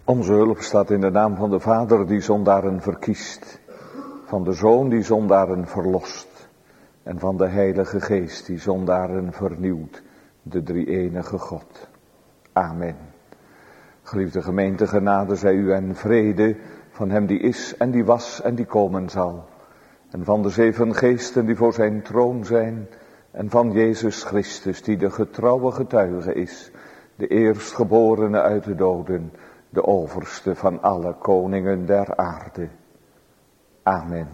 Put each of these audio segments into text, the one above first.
Onze hulp staat in de naam van de Vader die zondaren verkiest, van de Zoon die zondaren verlost en van de Heilige Geest die zondaren vernieuwt, de drie-enige God. Amen. Geliefde gemeente, genade zij u en vrede van hem die is en die was en die komen zal. En van de 7 geesten die voor zijn troon zijn en van Jezus Christus die de getrouwe getuige is, de eerstgeborene uit de doden, de overste van alle koningen der aarde. Amen.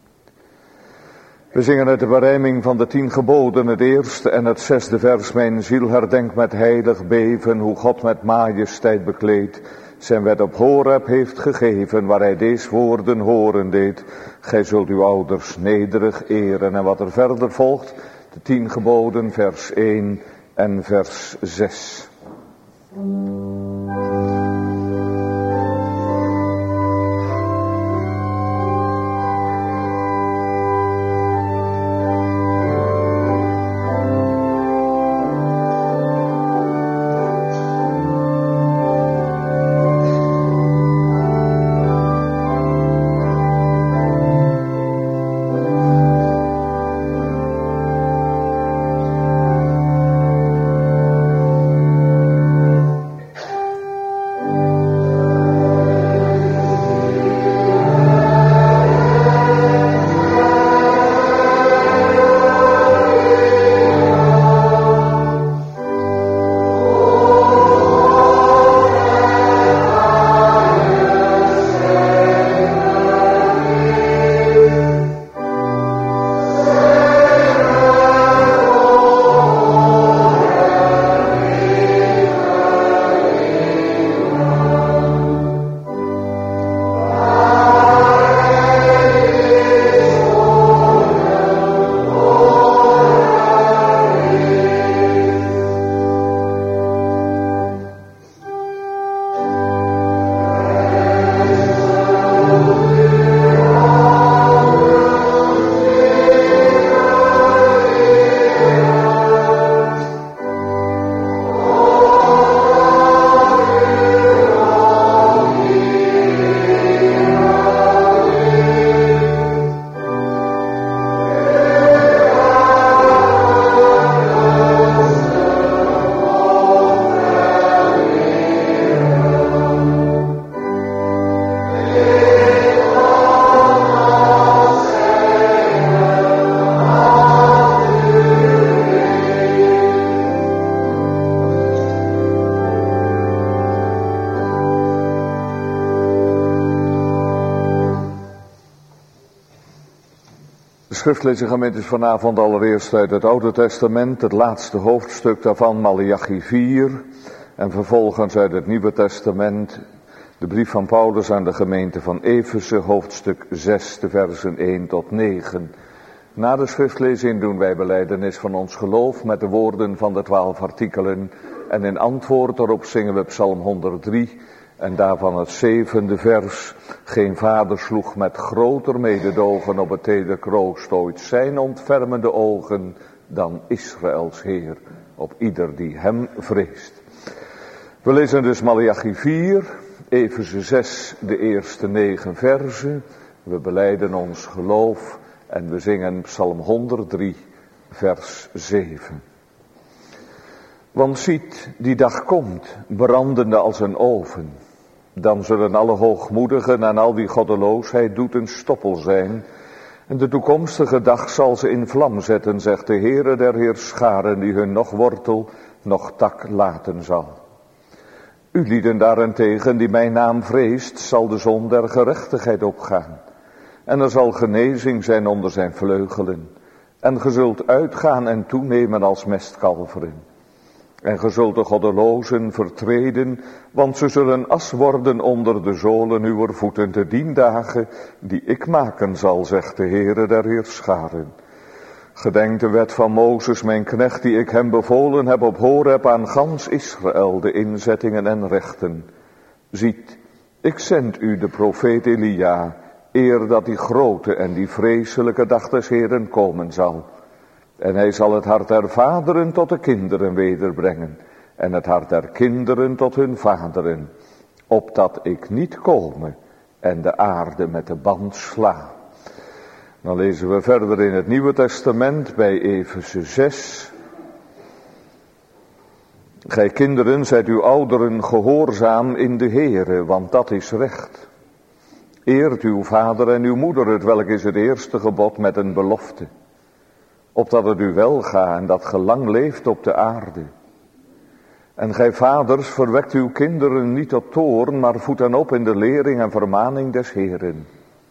We zingen uit de berijming van de 10 geboden het eerste en het 6e vers. Mijn ziel herdenkt met heilig beven hoe God met majesteit bekleed zijn wet op Horeb heeft gegeven, waar hij deze woorden horen deed. Gij zult uw ouders nederig eren. En wat er verder volgt, de 10 geboden, vers 1 en vers 6. De schriftlezing gemeente is vanavond allereerst uit het Oude Testament, het laatste hoofdstuk daarvan, Maleachi 4. En vervolgens uit het Nieuwe Testament, de brief van Paulus aan de gemeente van Efeze, hoofdstuk 6, de versen 1 tot 9. Na de schriftlezing doen wij belijdenis van ons geloof met de woorden van de 12 artikelen. En in antwoord daarop zingen we Psalm 103 en daarvan het 7e vers. Geen vader sloeg met groter mededogen op het teder kroost ooit zijn ontfermende ogen dan Israëls Heer op ieder die hem vreest. We lezen dus Maleachi 4, Efeze 6, de eerste 9 verzen. We belijden ons geloof en we zingen Psalm 103, vers 7. Want ziet, die dag komt, brandende als een oven. Dan zullen alle hoogmoedigen en al wie goddeloosheid doet een stoppel zijn. En de toekomstige dag zal ze in vlam zetten, zegt de Heere der Heerscharen, die hun nog wortel, nog tak laten zal. U lieden daarentegen, die mijn naam vreest, zal de zon der gerechtigheid opgaan. En er zal genezing zijn onder zijn vleugelen. En ge zult uitgaan en toenemen als mestkalveren. En ge zult de goddelozen vertreden, want ze zullen as worden onder de zolen uwer voeten te dien dagen, die ik maken zal, zegt de Heere der Heerscharen. Gedenk de wet van Mozes, mijn knecht, die ik hem bevolen heb op Horeb aan gans Israël, de inzettingen en rechten. Ziet, ik zend u de profeet Elia, eer dat die grote en die vreselijke dag des Heeren komen zal. En hij zal het hart der vaderen tot de kinderen wederbrengen, en het hart der kinderen tot hun vaderen, opdat ik niet kome en de aarde met de band sla. Dan lezen we verder in het Nieuwe Testament bij Efeze 6. Gij kinderen, zijt uw ouderen gehoorzaam in de Heere, want dat is recht. Eert uw vader en uw moeder, hetwelk is het eerste gebod met een belofte. Opdat het u welga en dat ge lang leeft op de aarde. En gij vaders, verwekt uw kinderen niet tot toorn, maar voed hen op in de lering en vermaning des Heeren.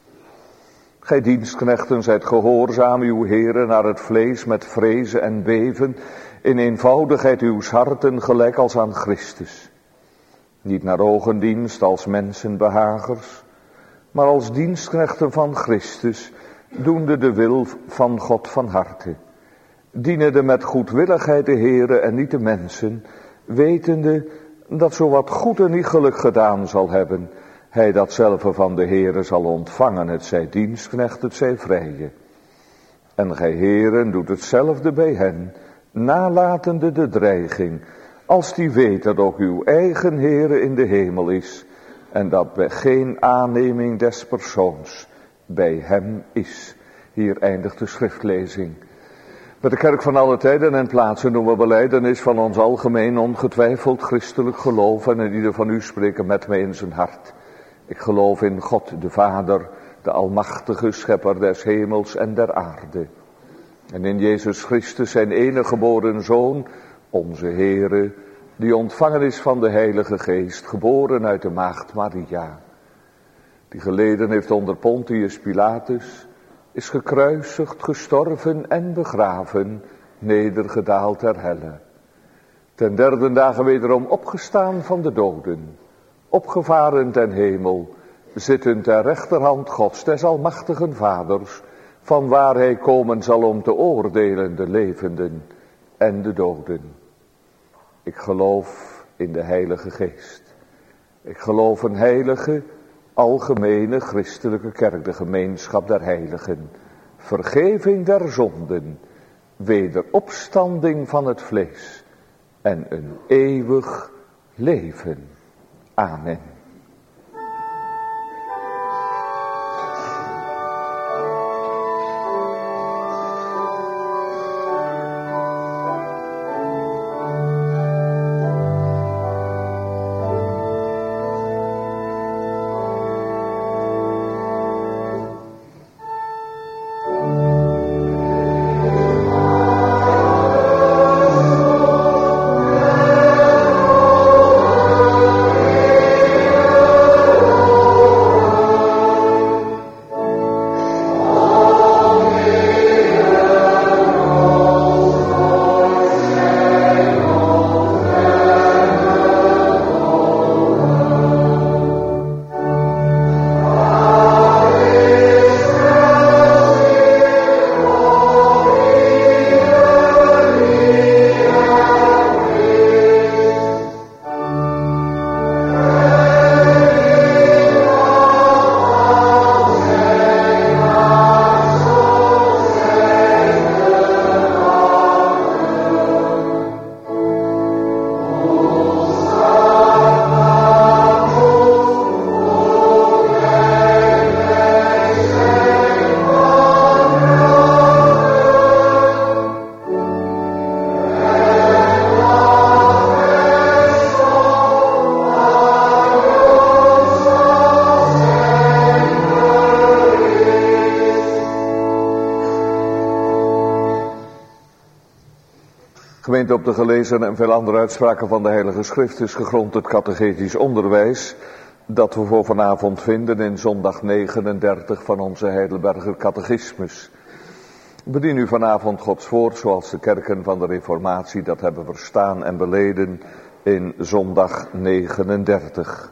Gij dienstknechten, zijt gehoorzaam uw Heere naar het vlees met vrezen en beven, in eenvoudigheid uw harten gelijk als aan Christus. Niet naar ogendienst als mensenbehagers, maar als dienstknechten van Christus, doende de wil van God van harte. Dienende met goedwilligheid de Heere en niet de mensen, wetende dat zo wat goed en iegelijk gedaan zal hebben, hij dat zelve van de Heere zal ontvangen, het zij dienstknecht, het zij vrije. En gij heren doet hetzelfde bij hen, nalatende de dreiging, als die weet dat ook uw eigen Heere in de hemel is, en dat bij geen aanneming des persoons bij hem is. Hier eindigt de schriftlezing. Met de kerk van alle tijden en plaatsen doen we belijdenis van ons algemeen ongetwijfeld christelijk geloof, en in ieder van u spreken met mij in zijn hart. Ik geloof in God de Vader, de almachtige schepper des hemels en der aarde. En in Jezus Christus zijn enige geboren Zoon, onze Heere, die ontvangen is van de Heilige Geest, geboren uit de maagd Maria. Die geleden heeft onder Pontius Pilatus, is gekruisigd, gestorven en begraven, nedergedaald ter helle. Ten derde dagen wederom opgestaan van de doden, opgevaren ten hemel, zittend ter rechterhand Gods des almachtigen Vaders, van waar hij komen zal om te oordelen de levenden en de doden. Ik geloof in de Heilige Geest. Ik geloof een heilige, algemene christelijke kerk, de gemeenschap der heiligen, vergeving der zonden, wederopstanding van het vlees en een eeuwig leven. Amen. Gemeente, op de gelezen en veel andere uitspraken van de Heilige Schrift is gegrond het catechetisch onderwijs dat we voor vanavond vinden in zondag 39 van onze Heidelberger catechismus. Bedien u vanavond Gods woord zoals de kerken van de Reformatie dat hebben verstaan en beleden in zondag 39.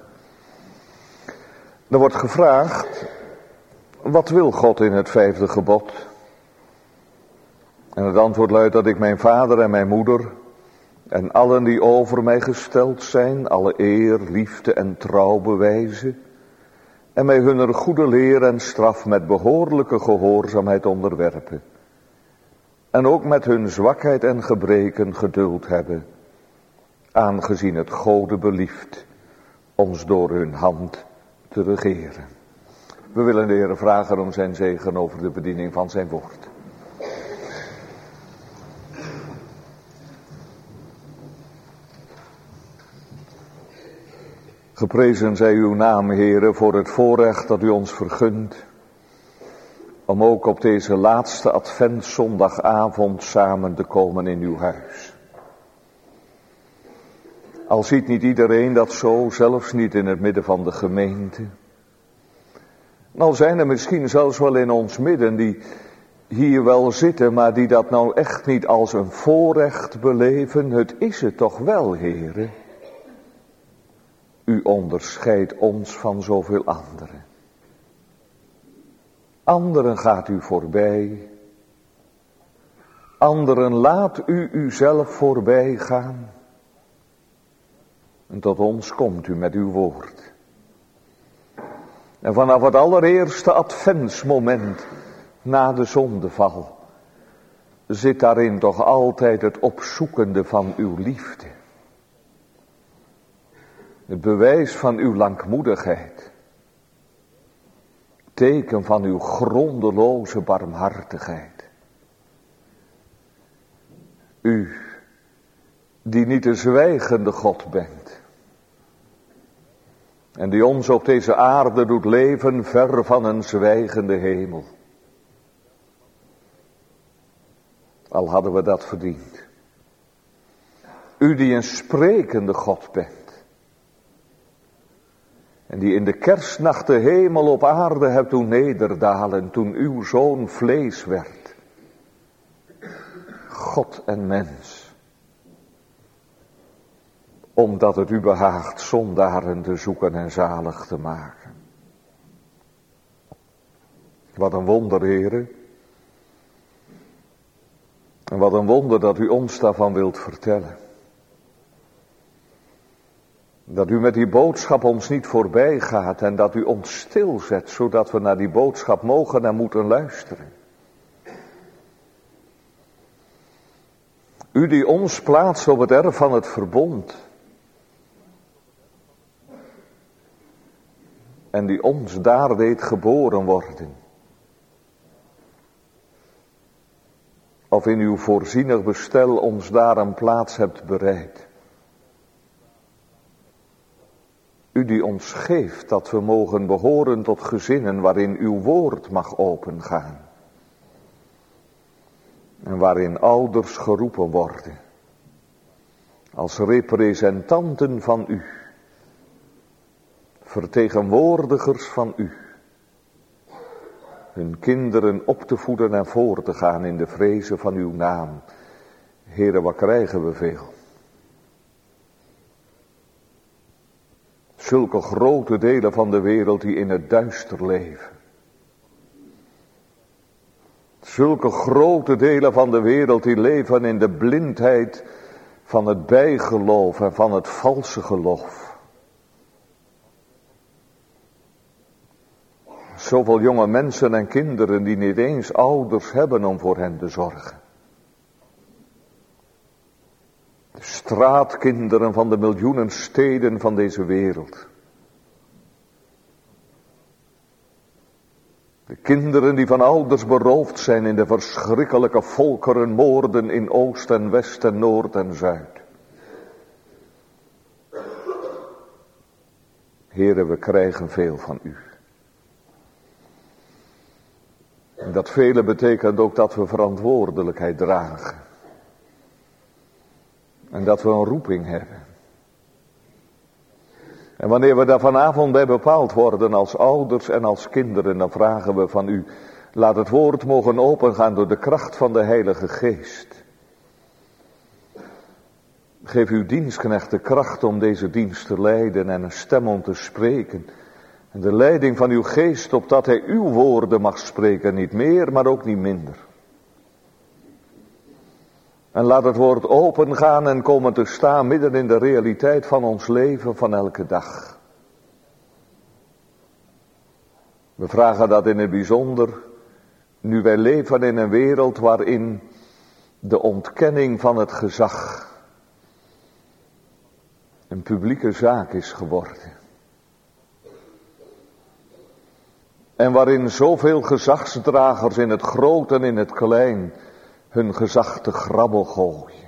Er wordt gevraagd, wat wil God in het 5e gebod? En het antwoord luidt dat ik mijn vader en mijn moeder en allen die over mij gesteld zijn, alle eer, liefde en trouw bewijzen en mij hunner goede leer en straf met behoorlijke gehoorzaamheid onderwerpen. En ook met hun zwakheid en gebreken geduld hebben, aangezien het Gode belieft ons door hun hand te regeren. We willen de Heer vragen om zijn zegen over de bediening van zijn woord. Geprezen zij uw naam, Heere, voor het voorrecht dat u ons vergunt om ook op deze laatste adventszondagavond samen te komen in uw huis. Al ziet niet iedereen dat zo, zelfs niet in het midden van de gemeente. Al zijn er misschien zelfs wel in ons midden die hier wel zitten, maar die dat nou echt niet als een voorrecht beleven. Het is het toch wel, Heere. U onderscheidt ons van zoveel anderen. Anderen gaat u voorbij. Anderen laat u uzelf voorbij gaan. En tot ons komt u met uw woord. En vanaf het allereerste adventsmoment na de zondeval zit daarin toch altijd het opzoekende van uw liefde. Het bewijs van uw langmoedigheid. Teken van uw grondeloze barmhartigheid. U, die niet de zwijgende God bent. En die ons op deze aarde doet leven ver van een zwijgende hemel. Al hadden we dat verdiend. U die een sprekende God bent. En die in de kerstnacht de hemel op aarde hebt doen nederdalen toen uw zoon vlees werd. God en mens. Omdat het u behaagt zondaren te zoeken en zalig te maken. Wat een wonder, Heere. En wat een wonder dat u ons daarvan wilt vertellen. Dat u met die boodschap ons niet voorbij gaat en dat u ons stilzet, zodat we naar die boodschap mogen en moeten luisteren. U die ons plaatst op het erf van het verbond. En die ons daar deed geboren worden. Of in uw voorzienig bestel ons daar een plaats hebt bereid. U die ons geeft dat we mogen behoren tot gezinnen waarin uw woord mag opengaan. En waarin ouders geroepen worden. Als representanten van u. Vertegenwoordigers van u. Hun kinderen op te voeden en voor te gaan in de vrezen van uw naam. Heere, wat krijgen we veel. Zulke grote delen van de wereld die in het duister leven. Zulke grote delen van de wereld die leven in de blindheid van het bijgeloof en van het valse geloof. Zoveel jonge mensen en kinderen die niet eens ouders hebben om voor hen te zorgen. De straatkinderen van de miljoenen steden van deze wereld. De kinderen die van ouders beroofd zijn in de verschrikkelijke volkerenmoorden in Oost en West en Noord en Zuid. Heere, we krijgen veel van u. En dat vele betekent ook dat we verantwoordelijkheid dragen. En dat we een roeping hebben. En wanneer we daar vanavond bij bepaald worden als ouders en als kinderen, dan vragen we van u, laat het woord mogen opengaan door de kracht van de Heilige Geest. Geef uw dienstknecht de kracht om deze dienst te leiden en een stem om te spreken. En de leiding van uw geest opdat hij uw woorden mag spreken, niet meer, maar ook niet minder. En laat het woord opengaan en komen te staan midden in de realiteit van ons leven van elke dag. We vragen dat in het bijzonder, nu wij leven in een wereld waarin de ontkenning van het gezag een publieke zaak is geworden. En waarin zoveel gezagsdragers in het groot en in het klein hun gezag te grabbel gooien.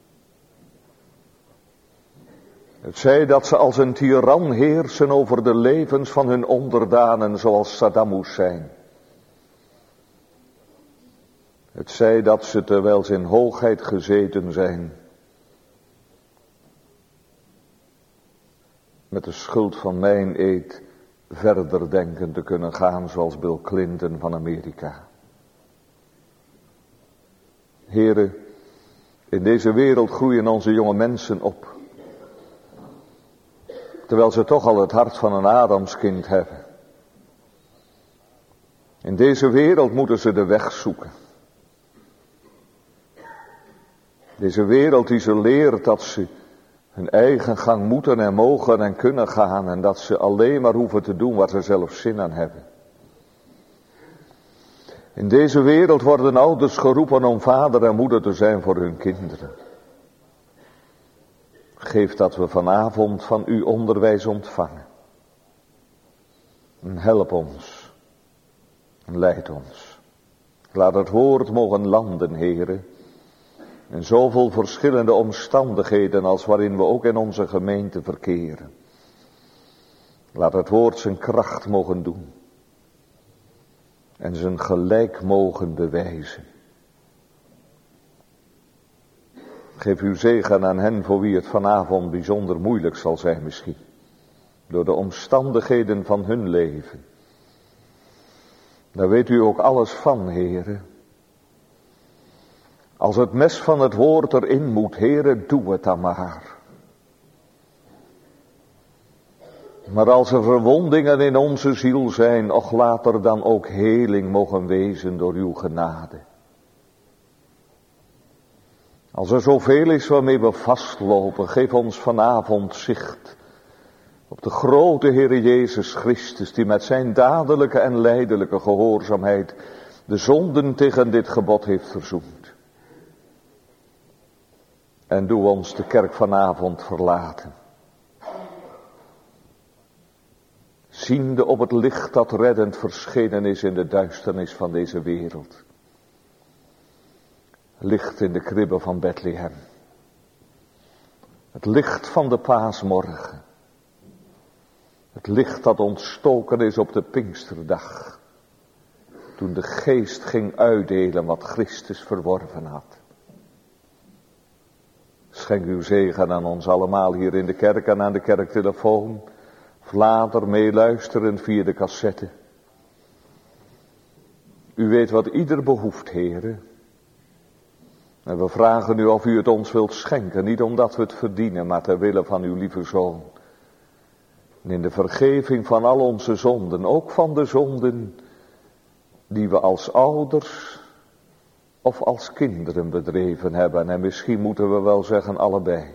Het zij dat ze als een tiran heersen over de levens van hun onderdanen zoals Saddam Hussein. Het zij dat ze terwijl ze in hoogheid gezeten zijn, met de schuld van mijn eed verder denken te kunnen gaan zoals Bill Clinton van Amerika. Heren, in deze wereld groeien onze jonge mensen op. Terwijl ze toch al het hart van een Adamskind hebben. In deze wereld moeten ze de weg zoeken. Deze wereld die ze leert dat ze hun eigen gang moeten en mogen en kunnen gaan. En dat ze alleen maar hoeven te doen waar ze zelf zin aan hebben. In deze wereld worden ouders geroepen om vader en moeder te zijn voor hun kinderen. Geef dat we vanavond van uw onderwijs ontvangen. En help ons. En leid ons. Laat het woord mogen landen, heren. In zoveel verschillende omstandigheden als waarin we ook in onze gemeente verkeren. Laat het woord zijn kracht mogen doen. En zijn gelijk mogen bewijzen. Geef uw zegen aan hen voor wie het vanavond bijzonder moeilijk zal zijn misschien. Door de omstandigheden van hun leven. Daar weet u ook alles van, heren. Als het mes van het woord erin moet, heren, doe het dan maar. Maar als er verwondingen in onze ziel zijn, och laat er dan ook heling mogen wezen door uw genade. Als er zoveel is waarmee we vastlopen, geef ons vanavond zicht op de grote Heere Jezus Christus, die met zijn dadelijke en lijdelijke gehoorzaamheid de zonden tegen dit gebod heeft verzoend. En doe ons de kerk vanavond verlaten. Ziende op het licht dat reddend verschenen is in de duisternis van deze wereld. Licht in de kribbe van Bethlehem. Het licht van de paasmorgen. Het licht dat ontstoken is op de Pinksterdag. Toen de geest ging uitdelen wat Christus verworven had. Schenk uw zegen aan ons allemaal hier in de kerk en aan de kerktelefoon. Of later meeluisterend via de cassette. U weet wat ieder behoeft, heren. En we vragen u of u het ons wilt schenken, niet omdat we het verdienen, maar ter wille van uw lieve Zoon. En in de vergeving van al onze zonden, ook van de zonden die we als ouders of als kinderen bedreven hebben. En misschien moeten we wel zeggen allebei.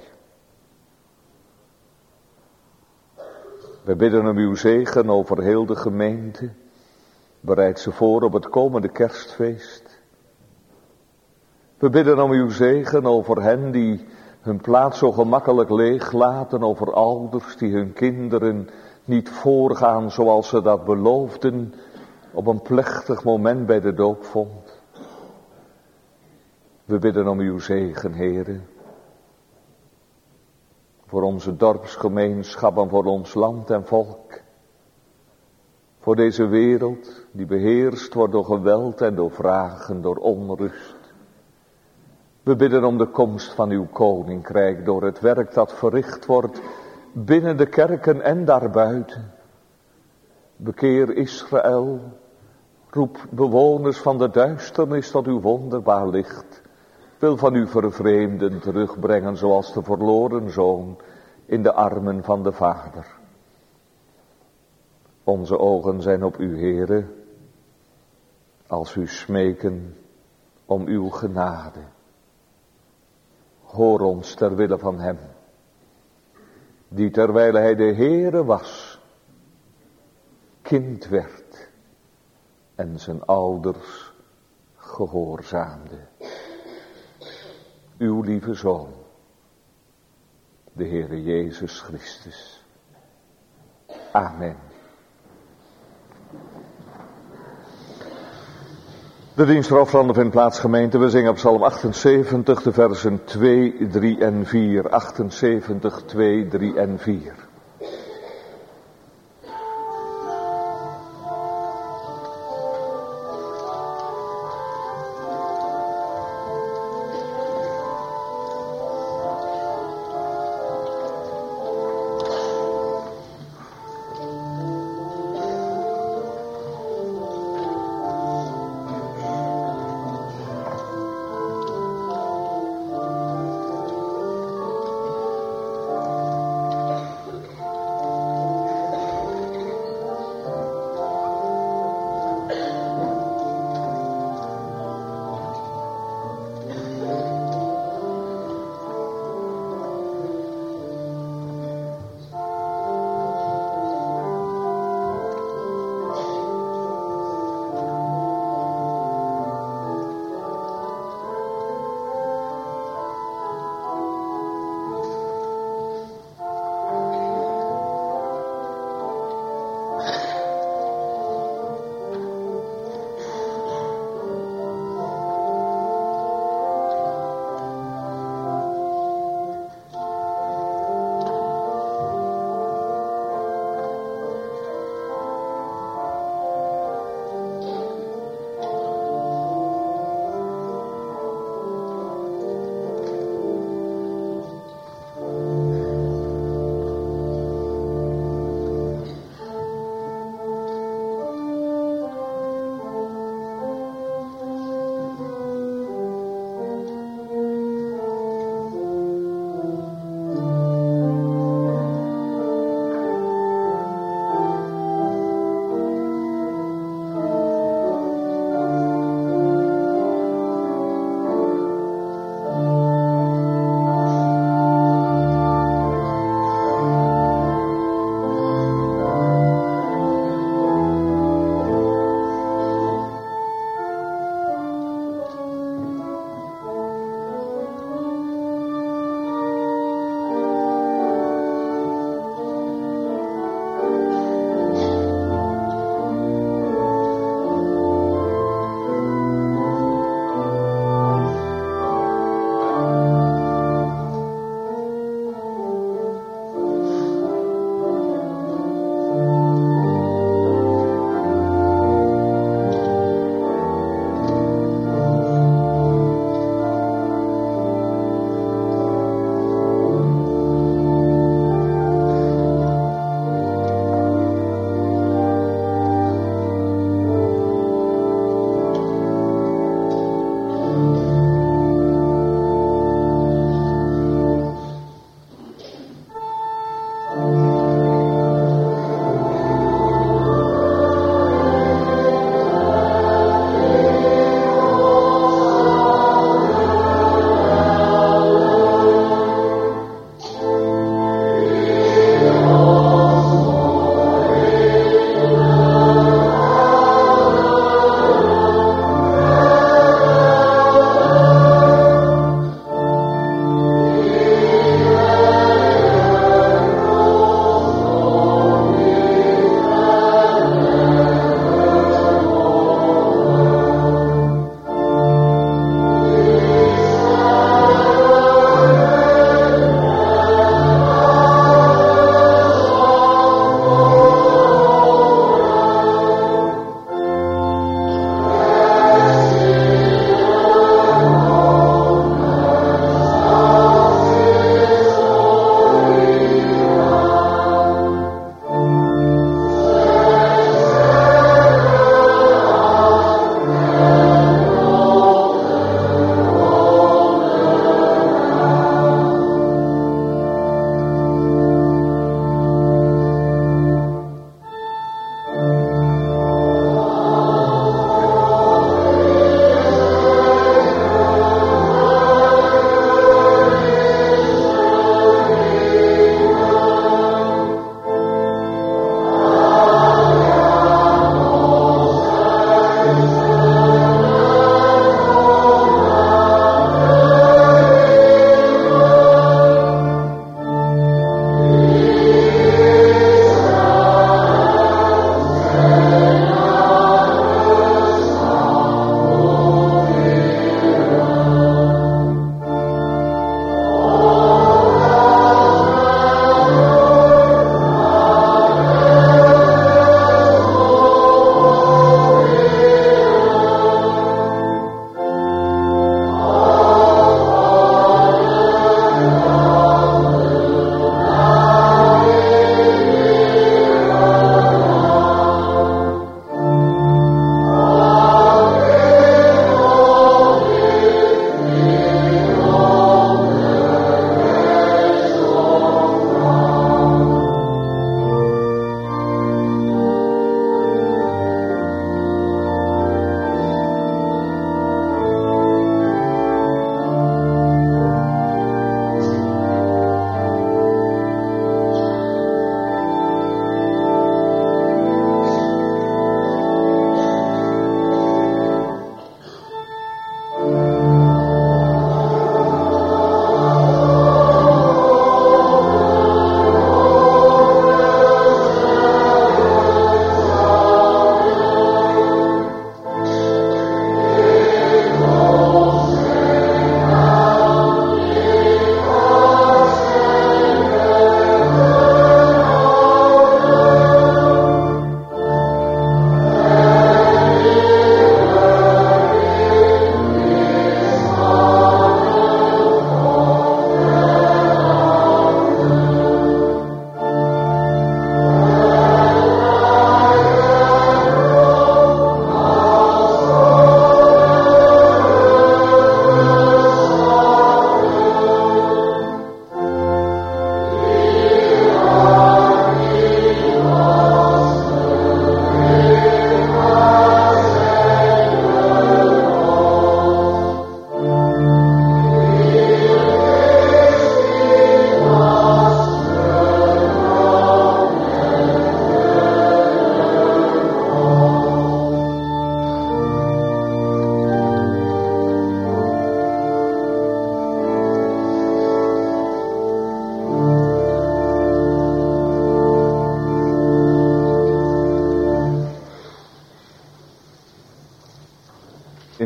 We bidden om uw zegen over heel de gemeente. Bereid ze voor op het komende kerstfeest. We bidden om uw zegen over hen die hun plaats zo gemakkelijk leeg laten, over ouders die hun kinderen niet voorgaan zoals ze dat beloofden op een plechtig moment bij de doopvond. We bidden om uw zegen, heren, voor onze dorpsgemeenschap en voor ons land en volk. Voor deze wereld die beheerst wordt door geweld en door vragen, door onrust. We bidden om de komst van uw koninkrijk door het werk dat verricht wordt binnen de kerken en daarbuiten. Bekeer Israël, roep bewoners van de duisternis tot uw wonderbaar licht. Wil van uw vervreemden terugbrengen zoals de verloren zoon in de armen van de Vader. Onze ogen zijn op u, Heere, als u smeken om uw genade. Hoor ons ter wille van hem, die terwijl hij de Heere was, kind werd en zijn ouders gehoorzaamde. Uw lieve Zoon, de Heere Jezus Christus. Amen. De dienst Roflanden vindt plaats, gemeente. We zingen op Psalm 78, de versen 2, 3 en 4. 78, 2, 3 en 4.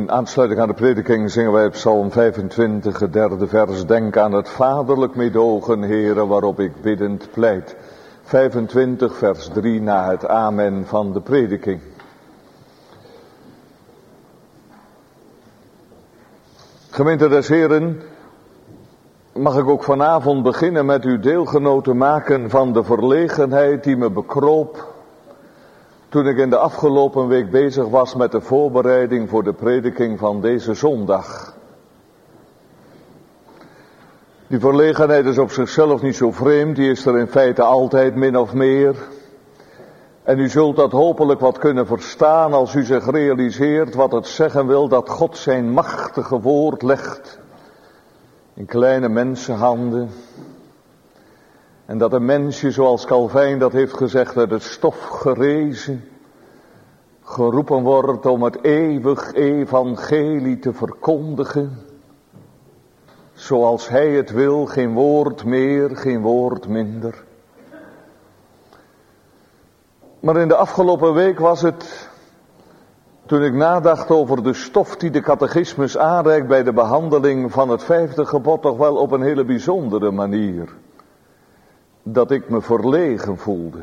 In aansluiting aan de prediking zingen wij Psalm 25, het derde vers. Denk aan het vaderlijk meedogen, Heere, waarop ik biddend pleit. 25, vers 3 na het amen van de prediking. Gemeente des Heren, mag ik ook vanavond beginnen met u deelgenoot te maken van de verlegenheid die me bekroop toen ik in de afgelopen week bezig was met de voorbereiding voor de prediking van deze zondag. Die verlegenheid is op zichzelf niet zo vreemd, die is er in feite altijd min of meer. En u zult dat hopelijk wat kunnen verstaan als u zich realiseert wat het zeggen wil dat God zijn machtige woord legt in kleine mensenhanden. En dat een mensje, zoals Calvijn dat heeft gezegd, uit het stof gerezen, geroepen wordt om het eeuwig evangelie te verkondigen. Zoals hij het wil, geen woord meer, geen woord minder. Maar in de afgelopen week was het, toen ik nadacht over de stof die de catechismus aanreikt bij de behandeling van het 5e gebod, toch wel op een hele bijzondere manier, dat ik me verlegen voelde.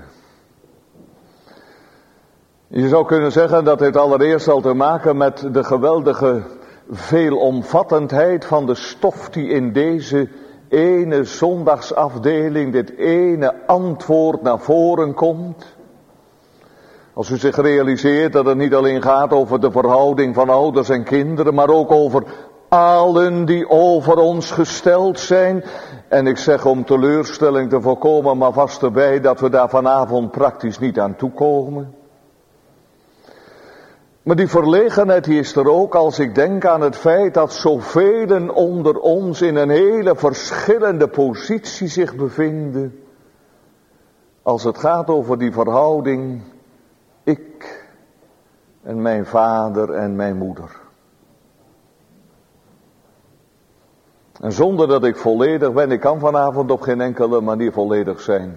Je zou kunnen zeggen dat dit allereerst al te maken met de geweldige veelomvattendheid van de stof die in deze ene zondagsafdeling, dit ene antwoord naar voren komt. Als u zich realiseert dat het niet alleen gaat over de verhouding van ouders en kinderen, maar ook over allen die over ons gesteld zijn. En ik zeg om teleurstelling te voorkomen, maar vast erbij dat we daar vanavond praktisch niet aan toekomen. Maar die verlegenheid die is er ook als ik denk aan het feit dat zoveel onder ons in een hele verschillende positie zich bevinden. Als het gaat over die verhouding, ik en mijn vader en mijn moeder. En zonder dat ik volledig ben, ik kan vanavond op geen enkele manier volledig zijn.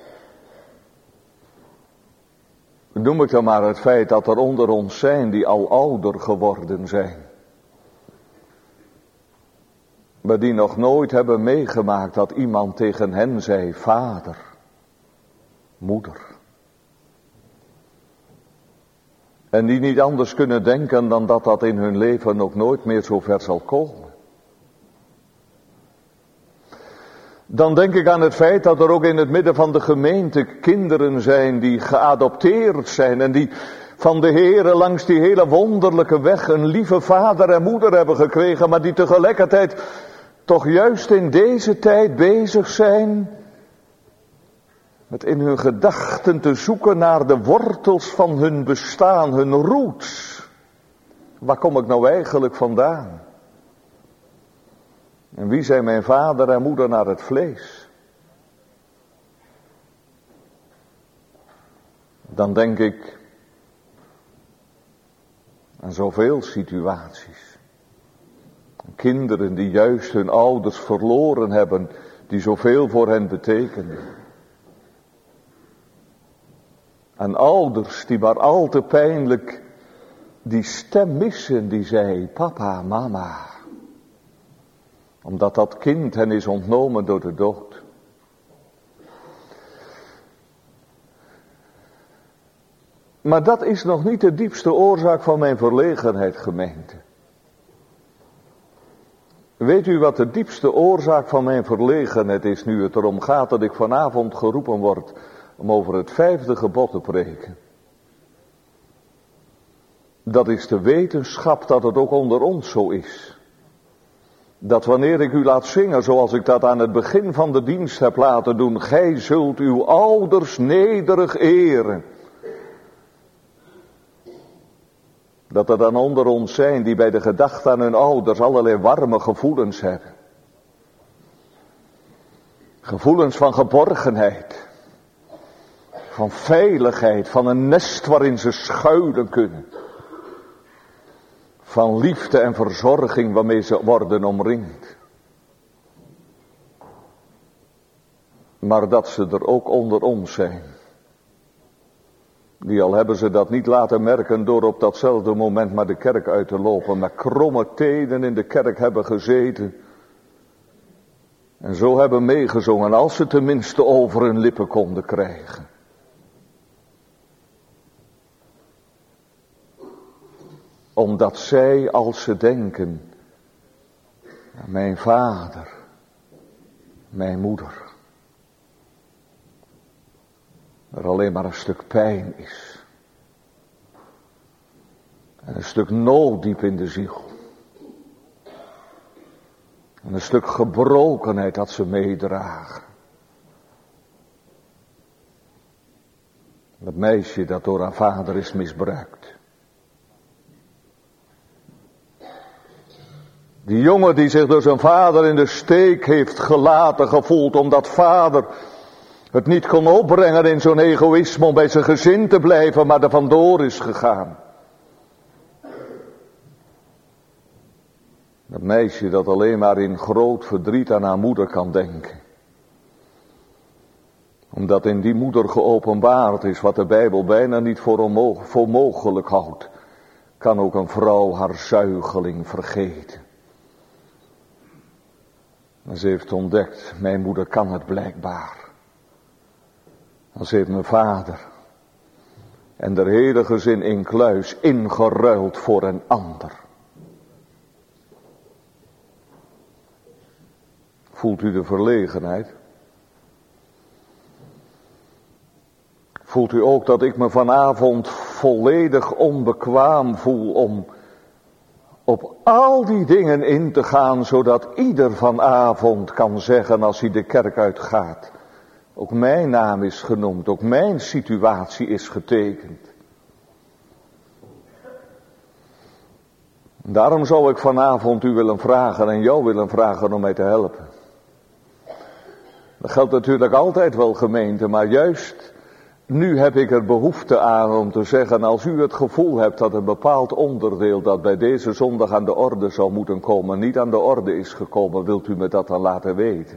Noem ik dan maar het feit dat er onder ons zijn die al ouder geworden zijn. Maar die nog nooit hebben meegemaakt dat iemand tegen hen zei, vader, moeder. En die niet anders kunnen denken dan dat dat in hun leven ook nooit meer zo ver zal komen. Dan denk ik aan het feit dat er ook in het midden van de gemeente kinderen zijn die geadopteerd zijn en die van de Heere langs die hele wonderlijke weg een lieve vader en moeder hebben gekregen, maar die tegelijkertijd toch juist in deze tijd bezig zijn met in hun gedachten te zoeken naar de wortels van hun bestaan, hun roots. Waar kom ik nou eigenlijk vandaan? En wie zijn mijn vader en moeder naar het vlees? Dan denk ik aan zoveel situaties. Kinderen die juist hun ouders verloren hebben, die zoveel voor hen betekenden. Aan ouders die maar al te pijnlijk die stem missen die zei, papa, mama. Omdat dat kind hen is ontnomen door de dood. Maar dat is nog niet de diepste oorzaak van mijn verlegenheid, gemeente. Weet u wat de diepste oorzaak van mijn verlegenheid is, nu het erom gaat dat ik vanavond geroepen word om over het 5e gebod te preken? Dat is de wetenschap dat het ook onder ons zo is. Dat wanneer ik u laat zingen zoals ik dat aan het begin van de dienst heb laten doen, gij zult uw ouders nederig eren. Dat er dan onder ons zijn die bij de gedachte aan hun ouders allerlei warme gevoelens hebben. Gevoelens van geborgenheid, van veiligheid, van een nest waarin ze schuilen kunnen. Van liefde en verzorging waarmee ze worden omringd. Maar dat ze er ook onder ons zijn. Die al hebben ze dat niet laten merken door op datzelfde moment maar de kerk uit te lopen. Met kromme tenen in de kerk hebben gezeten. En zo hebben meegezongen als ze tenminste over hun lippen konden krijgen. Omdat zij als ze denken, mijn vader, mijn moeder, er alleen maar een stuk pijn is. En een stuk nood diep in de ziel. En een stuk gebrokenheid dat ze meedragen. Dat meisje dat door haar vader is misbruikt. Die jongen die zich door zijn vader in de steek heeft gelaten gevoeld, omdat vader het niet kon opbrengen in zo'n egoïsme om bij zijn gezin te blijven, maar er vandoor is gegaan. Dat meisje dat alleen maar in groot verdriet aan haar moeder kan denken. Omdat in die moeder geopenbaard is wat de Bijbel bijna niet voor mogelijk houdt, kan ook een vrouw haar zuigeling vergeten. En ze heeft ontdekt, mijn moeder kan het blijkbaar. En ze heeft mijn vader en de hele gezin in kluis ingeruild voor een ander. Voelt u de verlegenheid? Voelt u ook dat ik me vanavond volledig onbekwaam voel om op al die dingen in te gaan, zodat ieder vanavond kan zeggen als hij de kerk uitgaat, ook mijn naam is genoemd, ook mijn situatie is getekend. Daarom zou ik vanavond u willen vragen en jou willen vragen om mij te helpen. Dat geldt natuurlijk altijd wel, gemeente, maar juist nu heb ik er behoefte aan om te zeggen, als u het gevoel hebt dat een bepaald onderdeel dat bij deze zondag aan de orde zou moeten komen, niet aan de orde is gekomen, wilt u me dat dan laten weten.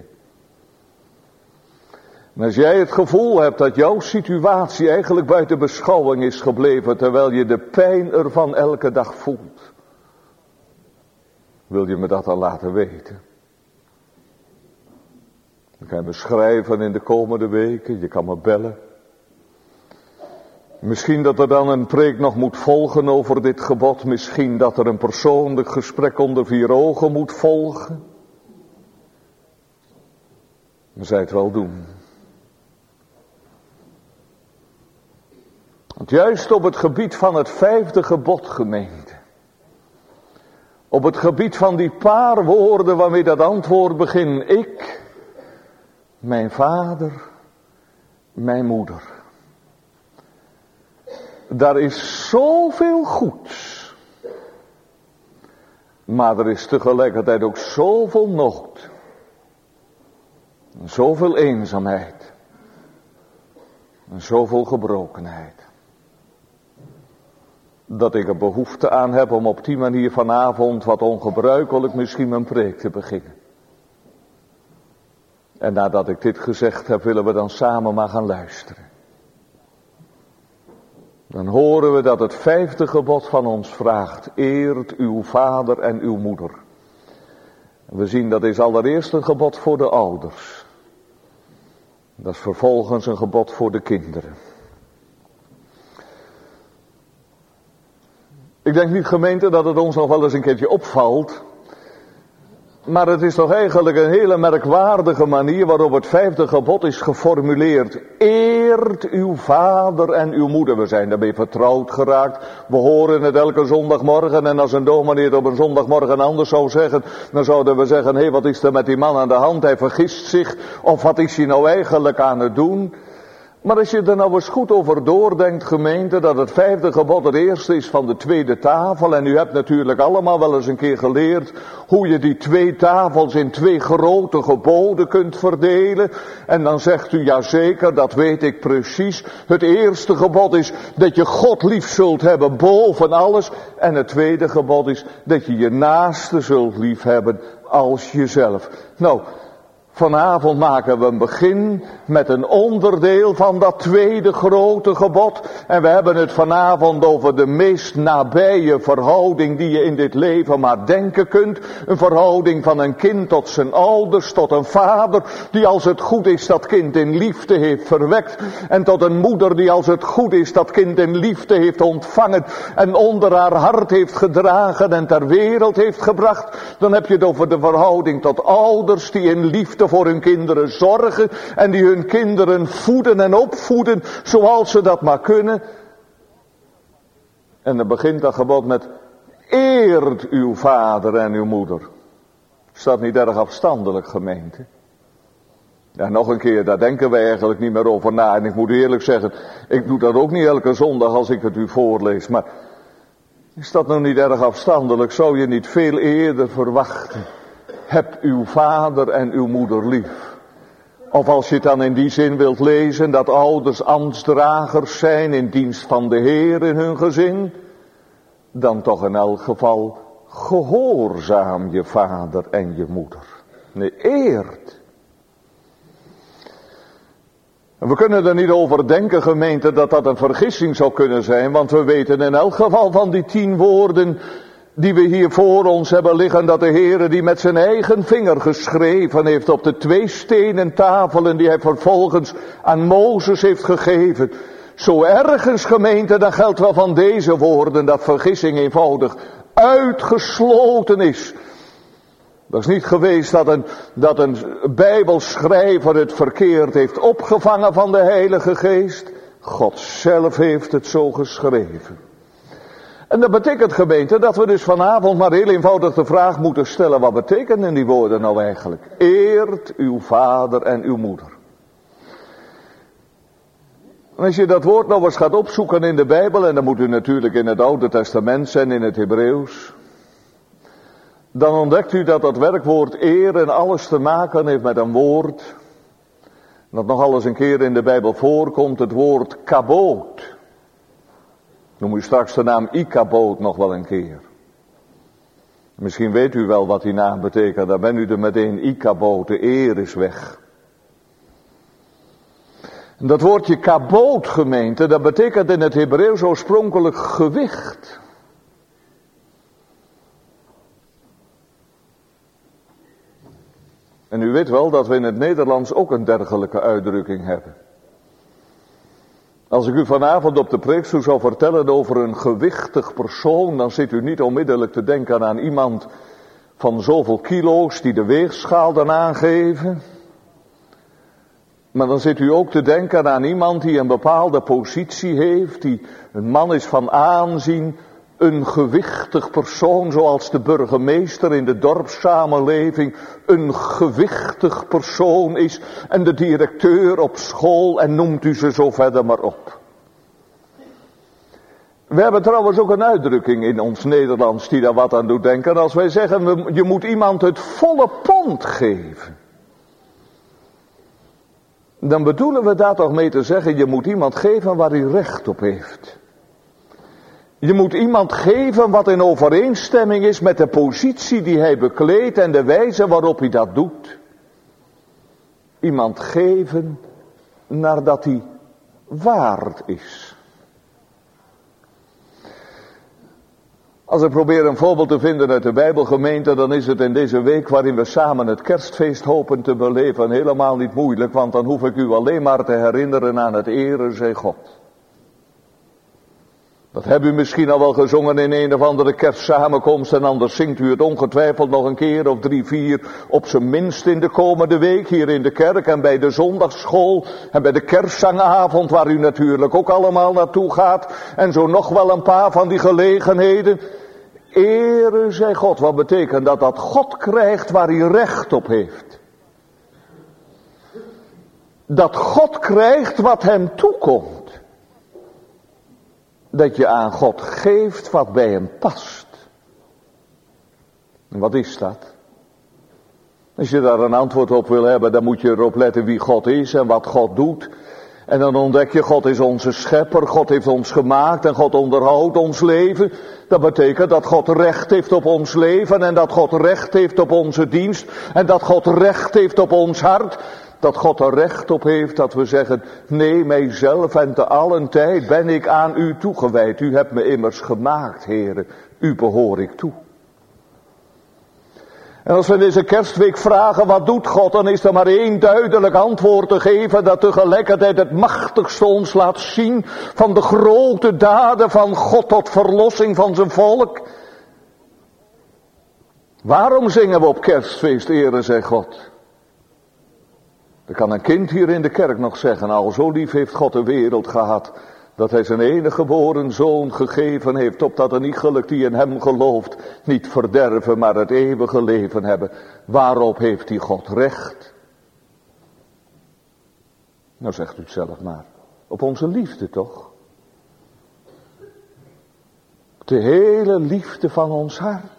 En als jij het gevoel hebt dat jouw situatie eigenlijk buiten beschouwing is gebleven, terwijl je de pijn ervan elke dag voelt, wil je me dat dan laten weten? Je kan me schrijven in de komende weken, je kan me bellen. Misschien dat er dan een preek nog moet volgen over dit gebod. Misschien dat er een persoonlijk gesprek onder 4 ogen moet volgen. Maar zij het wel doen. Want juist op het gebied van het 5e gebod, gemeente. Op het gebied van die paar woorden waarmee dat antwoord begint. Ik, mijn vader, mijn moeder. Daar is zoveel goeds. Maar er is tegelijkertijd ook zoveel nood. En zoveel eenzaamheid. En zoveel gebrokenheid. Dat ik er behoefte aan heb om op die manier vanavond wat ongebruikelijk misschien mijn preek te beginnen. En nadat ik dit gezegd heb, willen we dan samen maar gaan luisteren. Dan horen we dat het 5e gebod van ons vraagt, eert uw vader en uw moeder. We zien dat is allereerst een gebod voor de ouders. Dat is vervolgens een gebod voor de kinderen. Ik denk niet, gemeente, dat het ons nog wel eens een keertje opvalt. Maar het is toch eigenlijk een hele merkwaardige manier waarop het 5e gebod is geformuleerd. Eert uw vader en uw moeder. We zijn daarmee vertrouwd geraakt. We horen het elke zondagmorgen. En als een dominee het op een zondagmorgen anders zou zeggen, dan zouden we zeggen, hé, wat is er met die man aan de hand? Hij vergist zich. Of wat is hij nou eigenlijk aan het doen? Maar als je er nou eens goed over doordenkt, gemeente, dat het 5e gebod het eerste is van de tweede tafel. En u hebt natuurlijk allemaal wel eens een keer geleerd hoe je die 2 tafels in 2 grote geboden kunt verdelen. En dan zegt u, ja zeker, dat weet ik precies. Het eerste gebod is dat je God lief zult hebben boven alles. En het tweede gebod is dat je je naaste zult lief hebben als jezelf. Nou, Vanavond maken we een begin met een onderdeel van dat tweede grote gebod. En we hebben het vanavond over de meest nabije verhouding die je in dit leven maar denken kunt. Een verhouding van een kind tot zijn ouders, tot een vader die als het goed is dat kind in liefde heeft verwekt. En tot een moeder die als het goed is dat kind in liefde heeft ontvangen. En onder haar hart heeft gedragen en ter wereld heeft gebracht. Dan heb je het over de verhouding tot ouders die in liefde voor hun kinderen zorgen en die hun kinderen voeden en opvoeden zoals ze dat maar kunnen. En dan begint dat gebod met: eert uw vader en uw moeder. Is dat niet erg afstandelijk, gemeente? Ja, nog een keer, daar denken wij eigenlijk niet meer over na. En ik moet eerlijk zeggen, ik doe dat ook niet elke zondag als ik het u voorlees. Maar is dat nou niet erg afstandelijk? Zou je niet veel eerder verwachten: heb uw vader en uw moeder lief? Of als je het dan in die zin wilt lezen, dat ouders ambtsdragers zijn in dienst van de Heer in hun gezin, dan toch in elk geval gehoorzaam je vader en je moeder. Nee, eert. En we kunnen er niet over denken, gemeente, dat dat een vergissing zou kunnen zijn, want we weten in elk geval van die 10 woorden die we hier voor ons hebben liggen, dat de Heere die met zijn eigen vinger geschreven heeft op de 2 stenen tafelen die hij vervolgens aan Mozes heeft gegeven. Zo ergens, gemeente, dan geldt wel van deze woorden dat vergissing eenvoudig uitgesloten is. Dat is niet geweest dat een bijbelschrijver het verkeerd heeft opgevangen van de Heilige Geest. God zelf heeft het zo geschreven. En dat betekent, gemeente, dat we dus vanavond maar heel eenvoudig de vraag moeten stellen: wat betekenen die woorden nou eigenlijk? Eert uw vader en uw moeder. En als je dat woord nou eens gaat opzoeken in de Bijbel, en dan moet u natuurlijk in het Oude Testament zijn, in het Hebreeuws, dan ontdekt u dat dat werkwoord eer en alles te maken heeft met een woord dat nogal eens een keer in de Bijbel voorkomt, het woord kaboot. Noem u straks de naam Ikaboot nog wel een keer. Misschien weet u wel wat die naam betekent, dan bent u er meteen: Ikaboot, de eer is weg. En dat woordje kaboot, gemeente, dat betekent in het Hebreeuws oorspronkelijk gewicht. En u weet wel dat we in het Nederlands ook een dergelijke uitdrukking hebben. Als ik u vanavond op de preekstoel zou vertellen over een gewichtig persoon, dan zit u niet onmiddellijk te denken aan iemand van zoveel kilo's die de weegschaal dan aangeven. Maar dan zit u ook te denken aan iemand die een bepaalde positie heeft, die een man is van aanzien, een gewichtig persoon zoals de burgemeester in de dorpssamenleving een gewichtig persoon is en de directeur op school en noemt u ze zo verder maar op. We hebben trouwens ook een uitdrukking in ons Nederlands die daar wat aan doet denken. Als wij zeggen, je moet iemand het volle pond geven. Dan bedoelen we daar toch mee te zeggen, je moet iemand geven waar hij recht op heeft. Je moet iemand geven wat in overeenstemming is met de positie die hij bekleedt en de wijze waarop hij dat doet. Iemand geven nadat hij waard is. Als ik probeer een voorbeeld te vinden uit de Bijbelgemeente, dan is het in deze week waarin we samen het kerstfeest hopen te beleven helemaal niet moeilijk, want dan hoef ik u alleen maar te herinneren aan het ere zij God. Dat hebt u misschien al wel gezongen in een of andere kerstsamenkomst en anders zingt u het ongetwijfeld nog een keer of 3, 4 op zijn minst in de komende week hier in de kerk en bij de zondagsschool en bij de kerstzangavond waar u natuurlijk ook allemaal naartoe gaat en zo nog wel een paar van die gelegenheden. Ere zij God, wat betekent dat? Dat God krijgt waar hij recht op heeft. Dat God krijgt wat hem toekomt. Dat je aan God geeft wat bij hem past. En wat is dat? Als je daar een antwoord op wil hebben, dan moet je erop letten wie God is en wat God doet. En dan ontdek je, God is onze schepper, God heeft ons gemaakt en God onderhoudt ons leven. Dat betekent dat God recht heeft op ons leven en dat God recht heeft op onze dienst en dat God recht heeft op ons hart. Dat God er recht op heeft dat we zeggen, nee, mijzelf en te allen tijd ben ik aan u toegewijd. U hebt me immers gemaakt, Heere, u behoor ik toe. En als we in deze kerstweek vragen, wat doet God, dan is er maar één duidelijk antwoord te geven, dat tegelijkertijd het machtigste ons laat zien van de grote daden van God tot verlossing van zijn volk. Waarom zingen we op kerstfeest, Ere zij God? Dat kan een kind hier in de kerk nog zeggen, al zo lief heeft God de wereld gehad, dat hij zijn enige geboren zoon gegeven heeft, opdat er niet geluk die in hem gelooft, niet verderven, maar het eeuwige leven hebben. Waarop heeft die God recht? Nou zegt u het zelf maar. Op onze liefde toch? De hele liefde van ons hart.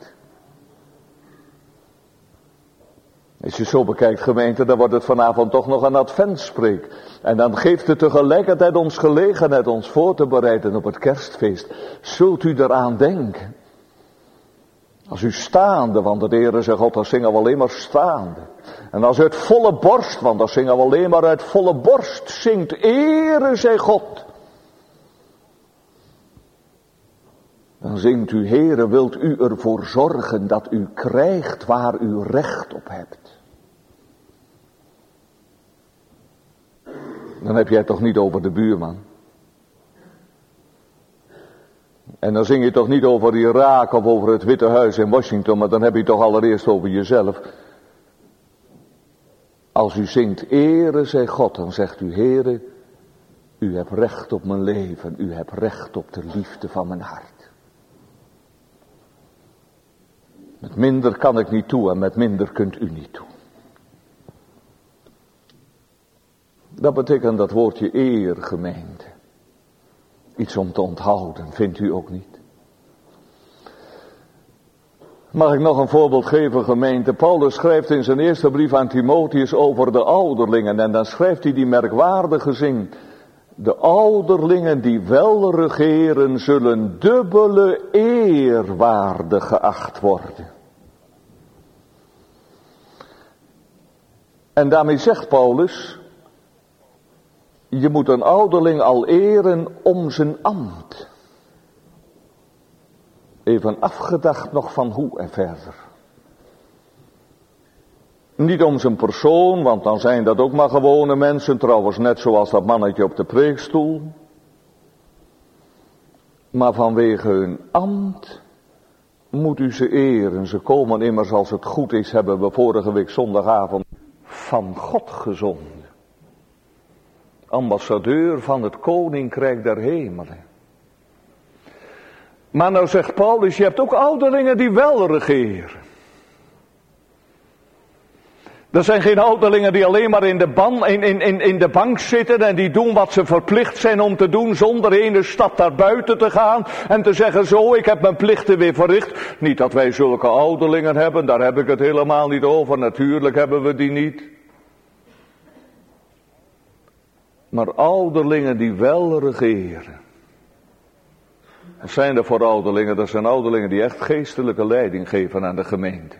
Als je zo bekijkt, gemeente, dan wordt het vanavond toch nog een adventspreek. En dan geeft het tegelijkertijd ons gelegenheid ons voor te bereiden op het kerstfeest. Zult u eraan denken? Als u staande, want het Heere zegt God, dan zingen we alleen maar staande. En als u uit volle borst, want dan zingen we alleen maar uit volle borst zingt, Heere zij God. Dan zingt u, Heere, wilt u ervoor zorgen dat u krijgt waar u recht op hebt. Dan heb jij het toch niet over de buurman. En dan zing je toch niet over Irak of over het Witte Huis in Washington, maar dan heb je het toch allereerst over jezelf. Als u zingt, Ere zij God, dan zegt u, Heere, u hebt recht op mijn leven, u hebt recht op de liefde van mijn hart. Met minder kan ik niet toe en met minder kunt u niet toe. Dat betekent dat woordje eer, gemeente. Iets om te onthouden, vindt u ook niet? Mag ik nog een voorbeeld geven, gemeente? Paulus schrijft in zijn eerste brief aan Timotheus over de ouderlingen. En dan schrijft hij die merkwaardige zin. De ouderlingen die wel regeren zullen dubbele eer waardig geacht worden. En daarmee zegt Paulus, je moet een ouderling al eren om zijn ambt. Even afgedacht nog van hoe en verder. Niet om zijn persoon, want dan zijn dat ook maar gewone mensen, trouwens net zoals dat mannetje op de preekstoel. Maar vanwege hun ambt moet u ze eren. Ze komen immers, als het goed is, hebben we vorige week zondagavond van God gezonden. Ambassadeur van het Koninkrijk der Hemelen. Maar nou zegt Paulus, je hebt ook ouderlingen die wel regeren. Er zijn geen ouderlingen die alleen maar in de bank zitten en die doen wat ze verplicht zijn om te doen zonder ene stap naar buiten te gaan en te zeggen zo, ik heb mijn plichten weer verricht. Niet dat wij zulke ouderlingen hebben, daar heb ik het helemaal niet over, natuurlijk hebben we die niet. Maar ouderlingen die wel regeren. Wat zijn er voor ouderlingen? Dat zijn ouderlingen die echt geestelijke leiding geven aan de gemeente.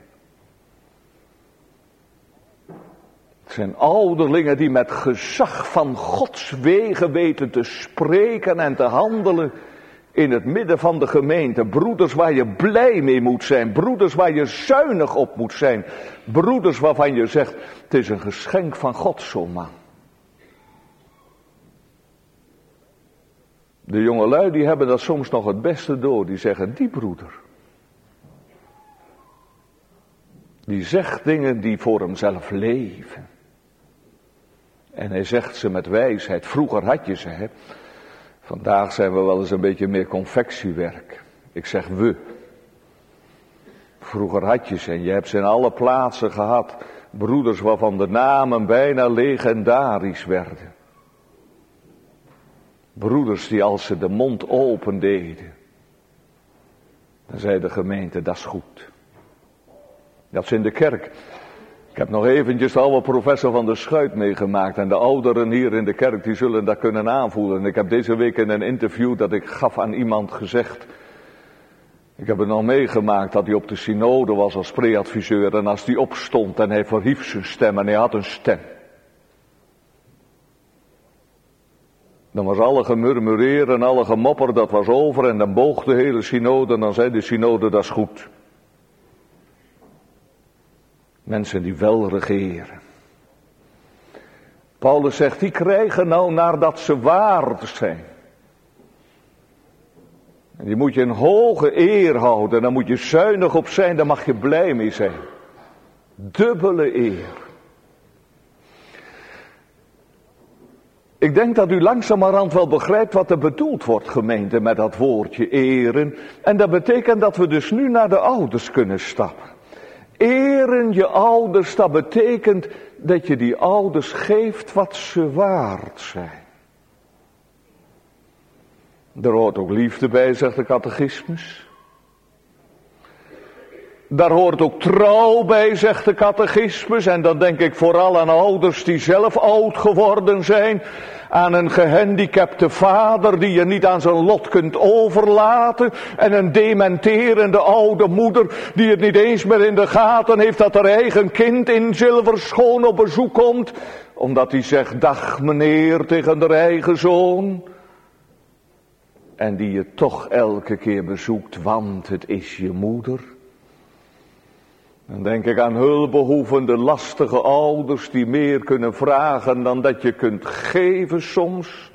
Het zijn ouderlingen die met gezag van Gods wegen weten te spreken en te handelen in het midden van de gemeente. Broeders waar je blij mee moet zijn. Broeders waar je zuinig op moet zijn. Broeders waarvan je zegt, het is een geschenk van God, zo'n man. De jongelui die hebben dat soms nog het beste door. Die zeggen, die broeder. Die zegt dingen die voor hemzelf leven. En hij zegt ze met wijsheid. Vroeger had je ze, hè. Vandaag zijn we wel eens een beetje meer confectiewerk. Ik zeg we. Vroeger had je ze en je hebt ze in alle plaatsen gehad. Broeders waarvan de namen bijna legendarisch werden. Broeders die als ze de mond open deden. Dan zei de gemeente, dat is goed. Dat is in de kerk. Ik heb nog eventjes de oude professor van de Schuit meegemaakt. En de ouderen hier in de kerk die zullen dat kunnen aanvoelen. Ik heb deze week in een interview dat ik gaf aan iemand gezegd. Ik heb het nog meegemaakt dat hij op de synode was als preadviseur. En als hij opstond en hij verhief zijn stem en hij had een stem. Dan was alle gemurmureer en alle gemopper, dat was over. En dan boog de hele synode en dan zei de synode, dat is goed. Mensen die wel regeren. Paulus zegt, die krijgen nou nadat ze waard zijn. En die moet je in hoge eer houden. Daar moet je zuinig op zijn, daar mag je blij mee zijn. Dubbele eer. Ik denk dat u langzamerhand wel begrijpt wat er bedoeld wordt, gemeente, met dat woordje eren. En dat betekent dat we dus nu naar de ouders kunnen stappen. Eren je ouders, dat betekent dat je die ouders geeft wat ze waard zijn. Er hoort ook liefde bij, zegt de catechismus. Daar hoort ook trouw bij, zegt de catechismus. En dan denk ik vooral aan ouders die zelf oud geworden zijn. Aan een gehandicapte vader die je niet aan zijn lot kunt overlaten. En een dementerende oude moeder die het niet eens meer in de gaten heeft dat haar eigen kind in zilverschoon op bezoek komt. Omdat hij zegt, dag meneer, tegen haar eigen zoon. En die je toch elke keer bezoekt, want het is je moeder. Dan denk ik aan hulpbehoevende, lastige ouders die meer kunnen vragen dan dat je kunt geven soms.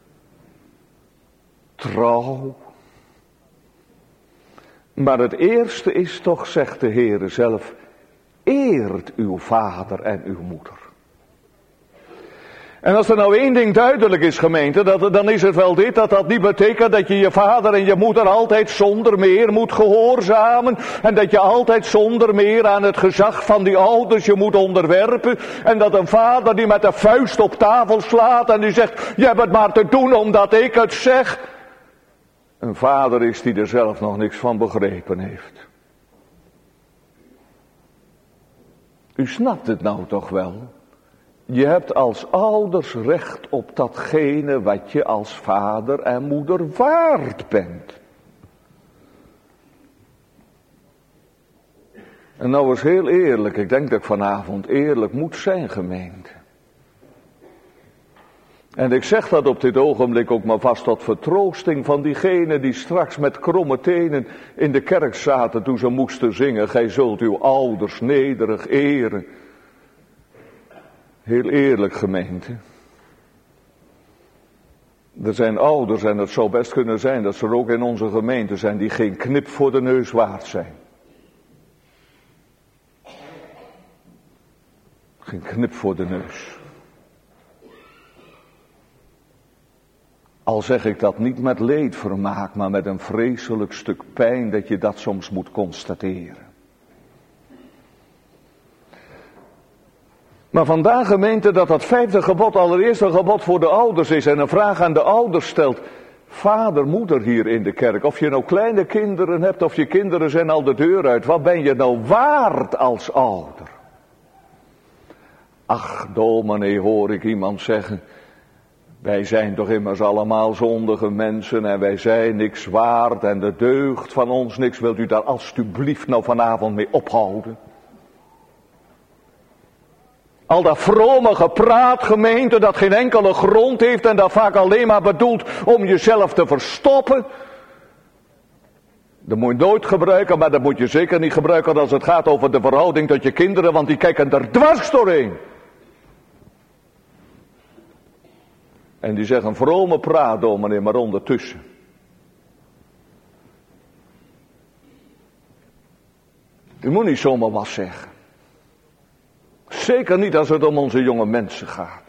Trouw. Maar het eerste is toch, zegt de Heere zelf, eert uw vader en uw moeder. En als er nou één ding duidelijk is, gemeente, dan is het wel dit, dat niet betekent dat je je vader en je moeder altijd zonder meer moet gehoorzamen. En dat je altijd zonder meer aan het gezag van die ouders je moet onderwerpen. En dat een vader die met de vuist op tafel slaat en die zegt, je hebt het maar te doen omdat ik het zeg. Een vader is die er zelf nog niks van begrepen heeft. U snapt het nou toch wel? Je hebt als ouders recht op datgene wat je als vader en moeder waard bent. En nou eens heel eerlijk, ik denk dat ik vanavond eerlijk moet zijn, gemeente. En ik zeg dat op dit ogenblik ook maar vast tot vertroosting van diegenen die straks met kromme tenen in de kerk zaten toen ze moesten zingen. Gij zult uw ouders nederig eren. Heel eerlijk, gemeente. Er zijn ouders en het zou best kunnen zijn dat ze er ook in onze gemeente zijn die geen knip voor de neus waard zijn. Geen knip voor de neus. Al zeg ik dat niet met leedvermaak, maar met een vreselijk stuk pijn dat je dat soms moet constateren. Maar vandaag, gemeente, dat 5e gebod allereerst een gebod voor de ouders is en een vraag aan de ouders stelt. Vader, moeder hier in de kerk, of je nou kleine kinderen hebt of je kinderen zijn al de deur uit. Wat ben je nou waard als ouder? Ach, dominee, hoor ik iemand zeggen. Wij zijn toch immers allemaal zondige mensen en wij zijn niks waard en de deugd van ons niks. Wilt u daar alstublieft nou vanavond mee ophouden? Al dat vrome gepraat, gemeente, dat geen enkele grond heeft en dat vaak alleen maar bedoelt om jezelf te verstoppen. Dat moet je nooit gebruiken, maar dat moet je zeker niet gebruiken als het gaat over de verhouding tot je kinderen, want die kijken er dwars doorheen. En die zeggen vrome praat, dominee, maar ondertussen. Je moet niet zomaar wat zeggen. Zeker niet als het om onze jonge mensen gaat.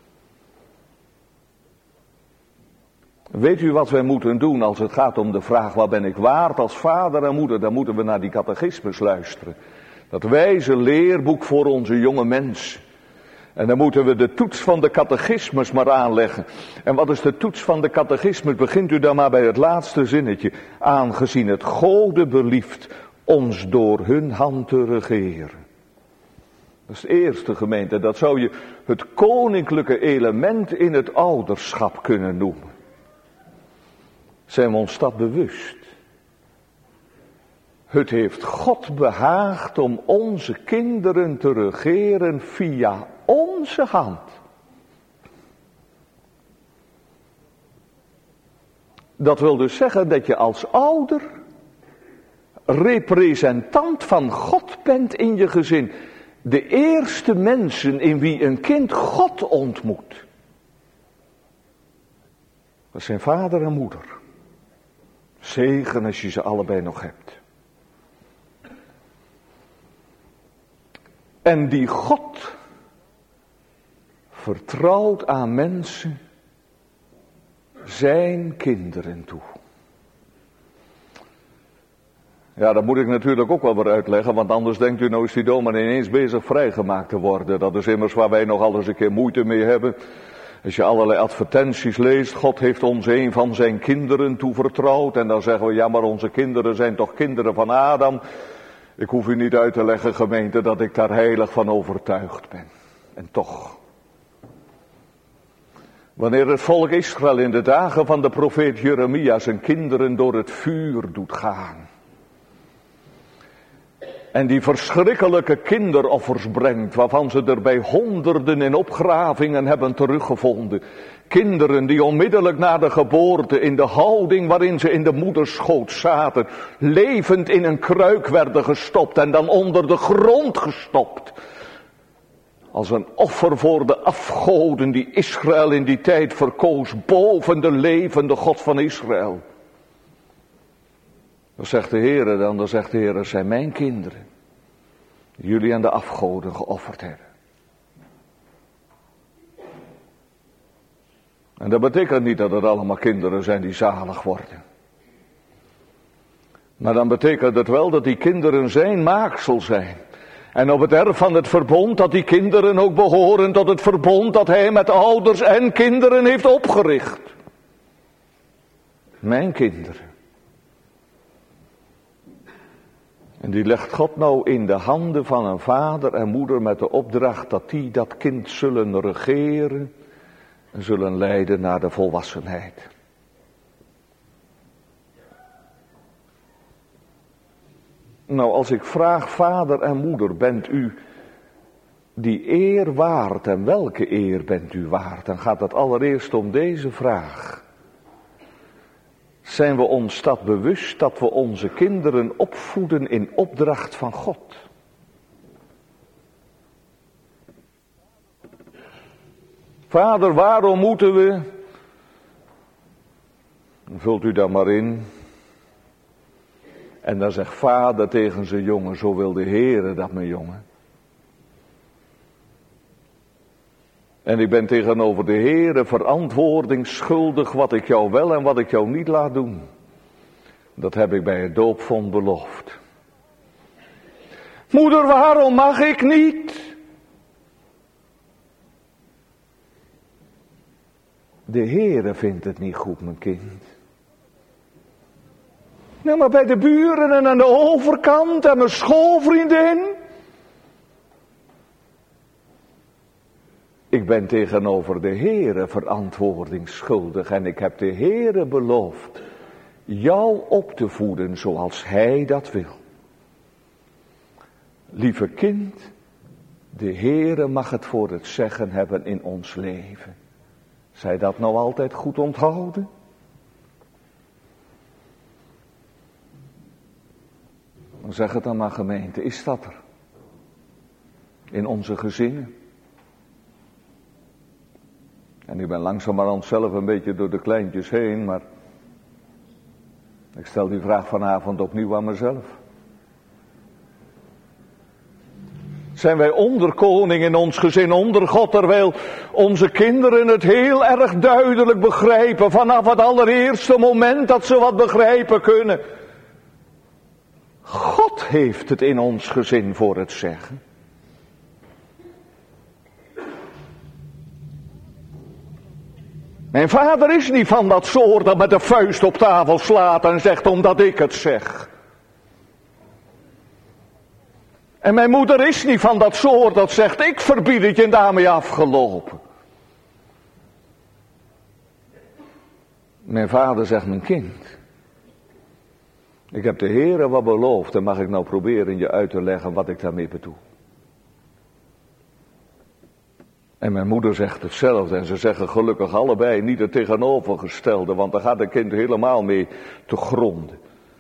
Weet u wat wij moeten doen als het gaat om de vraag, wat ben ik waard als vader en moeder? Dan moeten we naar die catechismus luisteren. Dat wijze leerboek voor onze jonge mensen. En dan moeten we de toets van de catechismus maar aanleggen. En wat is de toets van de catechismus? Begint u dan maar bij het laatste zinnetje. Aangezien het Gode belieft ons door hun hand te regeren. Dat is de eerste gemeente. Dat zou je het koninklijke element in het ouderschap kunnen noemen. Zijn we ons dat bewust? Het heeft God behaagd om onze kinderen te regeren via onze hand. Dat wil dus zeggen dat je als ouder representant van God bent in je gezin. De eerste mensen in wie een kind God ontmoet. Dat zijn vader en moeder. Zegen als je ze allebei nog hebt. En die God vertrouwt aan mensen zijn kinderen toe. Ja, dat moet ik natuurlijk ook wel weer uitleggen, want anders denkt u nou is die dominee ineens bezig vrijgemaakt te worden. Dat is immers waar wij nog alles een keer moeite mee hebben. Als je allerlei advertenties leest, God heeft ons een van zijn kinderen toevertrouwd. En dan zeggen we, ja maar onze kinderen zijn toch kinderen van Adam. Ik hoef u niet uit te leggen, gemeente, dat ik daar heilig van overtuigd ben. En toch. Wanneer het volk Israël in de dagen van de profeet Jeremia zijn kinderen door het vuur doet gaan. En die verschrikkelijke kinderoffers brengt, waarvan ze er bij honderden in opgravingen hebben teruggevonden. Kinderen die onmiddellijk na de geboorte in de houding waarin ze in de moederschoot zaten, levend in een kruik werden gestopt en dan onder de grond gestopt. Als een offer voor de afgoden die Israël in die tijd verkoos boven de levende God van Israël. Dan zegt de Heer dan zegt de Heer, dat zijn mijn kinderen. Die jullie aan de afgoden geofferd hebben. En dat betekent niet dat het allemaal kinderen zijn die zalig worden. Maar dan betekent het wel dat die kinderen zijn maaksel zijn. En op het erf van het verbond dat die kinderen ook behoren tot het verbond dat hij met ouders en kinderen heeft opgericht. Mijn kinderen. En die legt God nou in de handen van een vader en moeder met de opdracht dat die dat kind zullen regeren en zullen leiden naar de volwassenheid. Nou, als ik vraag, vader en moeder, bent u die eer waard en welke eer bent u waard? Dan gaat het allereerst om deze vraag. Zijn we ons dat bewust dat we onze kinderen opvoeden in opdracht van God? Vader, waarom moeten we? Vult u dat maar in. En dan zegt vader tegen zijn jongen, zo wil de Heere dat mijn jongen. En ik ben tegenover de Heere verantwoording schuldig wat ik jou wel en wat ik jou niet laat doen. Dat heb ik bij het doopvond beloofd. Moeder, waarom mag ik niet? De Heere vindt het niet goed, mijn kind. Nou, maar bij de buren en aan de overkant en mijn schoolvriendin. Ik ben tegenover de Heere verantwoording schuldig en ik heb de Heere beloofd jou op te voeden zoals Hij dat wil. Lieve kind, de Heere mag het voor het zeggen hebben in ons leven. Zij dat nou altijd goed onthouden? Zeg het dan maar, gemeente, is dat er? In onze gezinnen? En ik ben langzamerhand zelf een beetje door de kleintjes heen, maar ik stel die vraag vanavond opnieuw aan mezelf. Zijn wij onderkoning in ons gezin, onder God, terwijl onze kinderen het heel erg duidelijk begrijpen vanaf het allereerste moment dat ze wat begrijpen kunnen. God heeft het in ons gezin voor het zeggen. Mijn vader is niet van dat soort dat met de vuist op tafel slaat en zegt omdat ik het zeg. En mijn moeder is niet van dat soort dat zegt, ik verbied het je en daarmee afgelopen. Mijn vader zegt, mijn kind, ik heb de Heere wat beloofd en mag ik nou proberen je uit te leggen wat ik daarmee bedoel. En mijn moeder zegt hetzelfde en ze zeggen gelukkig allebei niet het tegenovergestelde, want daar gaat het kind helemaal mee te gronden.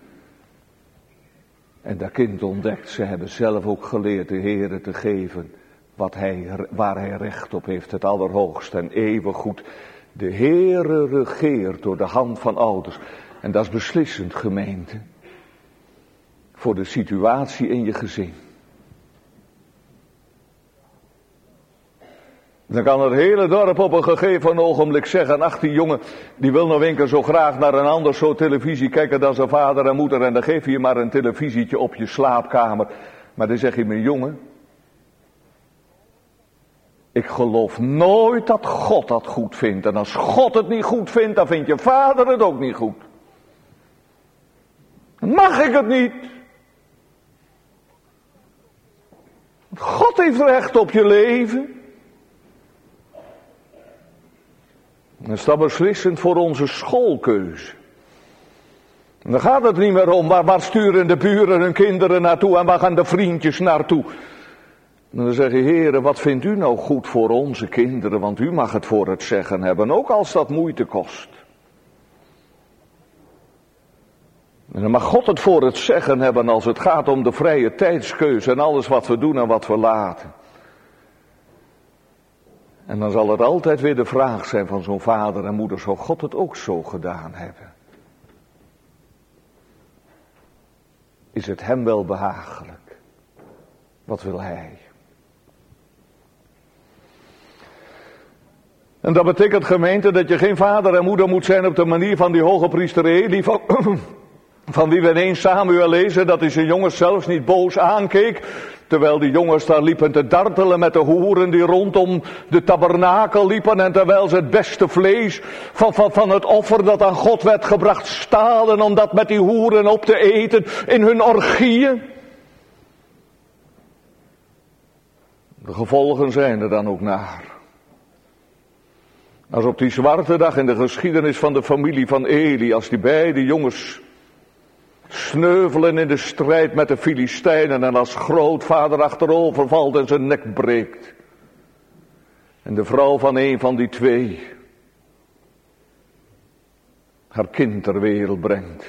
En dat kind ontdekt, ze hebben zelf ook geleerd de Heere te geven waar hij recht op heeft, het allerhoogste en eeuwig goed. De Heere regeert door de hand van ouders. En dat is beslissend, gemeente, voor de situatie in je gezin. Dan kan het hele dorp op een gegeven ogenblik zeggen, ach die jongen, die wil nog een keer zo graag naar een ander soort televisie kijken dan zijn vader en moeder. En dan geef je maar een televisietje op je slaapkamer. Maar dan zeg je, mijn jongen, ik geloof nooit dat God dat goed vindt. En als God het niet goed vindt, dan vindt je vader het ook niet goed. Dan mag ik het niet. God heeft recht op je leven. Dan is dat beslissend voor onze schoolkeuze. En dan gaat het niet meer om, waar sturen de buren hun kinderen naartoe en waar gaan de vriendjes naartoe. En dan zeg je, Heere, wat vindt u nou goed voor onze kinderen, want u mag het voor het zeggen hebben, ook als dat moeite kost. En dan mag God het voor het zeggen hebben als het gaat om de vrije tijdskeuze en alles wat we doen en wat we laten. En dan zal het altijd weer de vraag zijn van zo'n vader en moeder, zou God het ook zo gedaan hebben? Is het hem wel behagelijk? Wat wil hij? En dat betekent, gemeente, dat je geen vader en moeder moet zijn op de manier van die hoge priester Eli, van wie we in 1 Samuel lezen dat hij zijn jongens zelfs niet boos aankeek, terwijl die jongens daar liepen te dartelen met de hoeren die rondom de tabernakel liepen, en terwijl ze het beste vlees van het offer dat aan God werd gebracht stalen om dat met die hoeren op te eten in hun orgieën. De gevolgen zijn er dan ook naar. Als op die zwarte dag in de geschiedenis van de familie van Eli, als die beide jongens sneuvelen in de strijd met de Filistijnen en als grootvader achterover valt en zijn nek breekt. En de vrouw van een van die twee haar kind ter wereld brengt.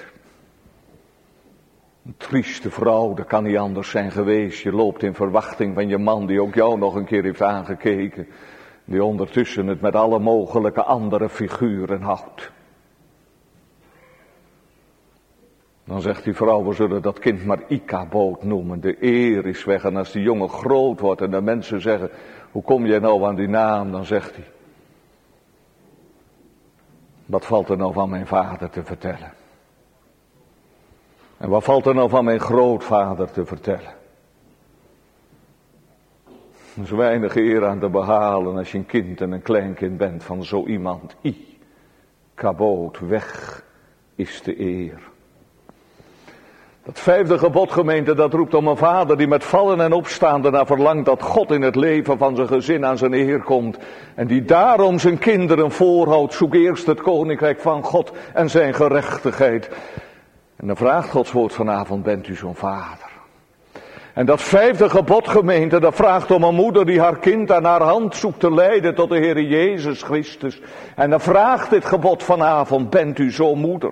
Een trieste vrouw, dat kan niet anders zijn geweest. Je loopt in verwachting van je man die ook jou nog een keer heeft aangekeken. Die ondertussen het met alle mogelijke andere figuren houdt. Dan zegt die vrouw, we zullen dat kind maar Ikabood noemen. De eer is weg. En als die jongen groot wordt en de mensen zeggen, hoe kom jij nou aan die naam? Dan zegt hij, wat valt er nou van mijn vader te vertellen? En wat valt er nou van mijn grootvader te vertellen? Er is weinig eer aan te behalen als je een kind en een kleinkind bent van zo iemand. Ikabood, weg is de eer. Dat 5e gebod, gemeente, dat roept om een vader die met vallen en opstaan ernaar verlangt dat God in het leven van zijn gezin aan zijn eer komt. En die daarom zijn kinderen voorhoudt. Zoek eerst het koninkrijk van God en zijn gerechtigheid. En dan vraagt Gods woord vanavond, bent u zo'n vader? En dat 5e gebod, gemeente, dat vraagt om een moeder die haar kind aan haar hand zoekt te leiden tot de Heer Jezus Christus. En dan vraagt dit gebod vanavond, bent u zo'n moeder?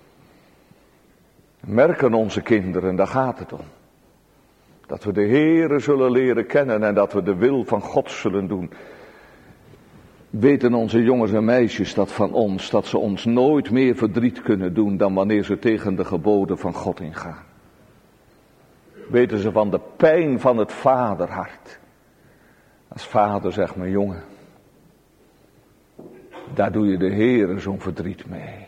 Merken onze kinderen, daar gaat het om. Dat we de Heere zullen leren kennen en dat we de wil van God zullen doen. Weten onze jongens en meisjes dat van ons, dat ze ons nooit meer verdriet kunnen doen dan wanneer ze tegen de geboden van God ingaan. Weten ze van de pijn van het vaderhart. Als vader zegt, mijn jongen, daar doe je de Heere zo'n verdriet mee.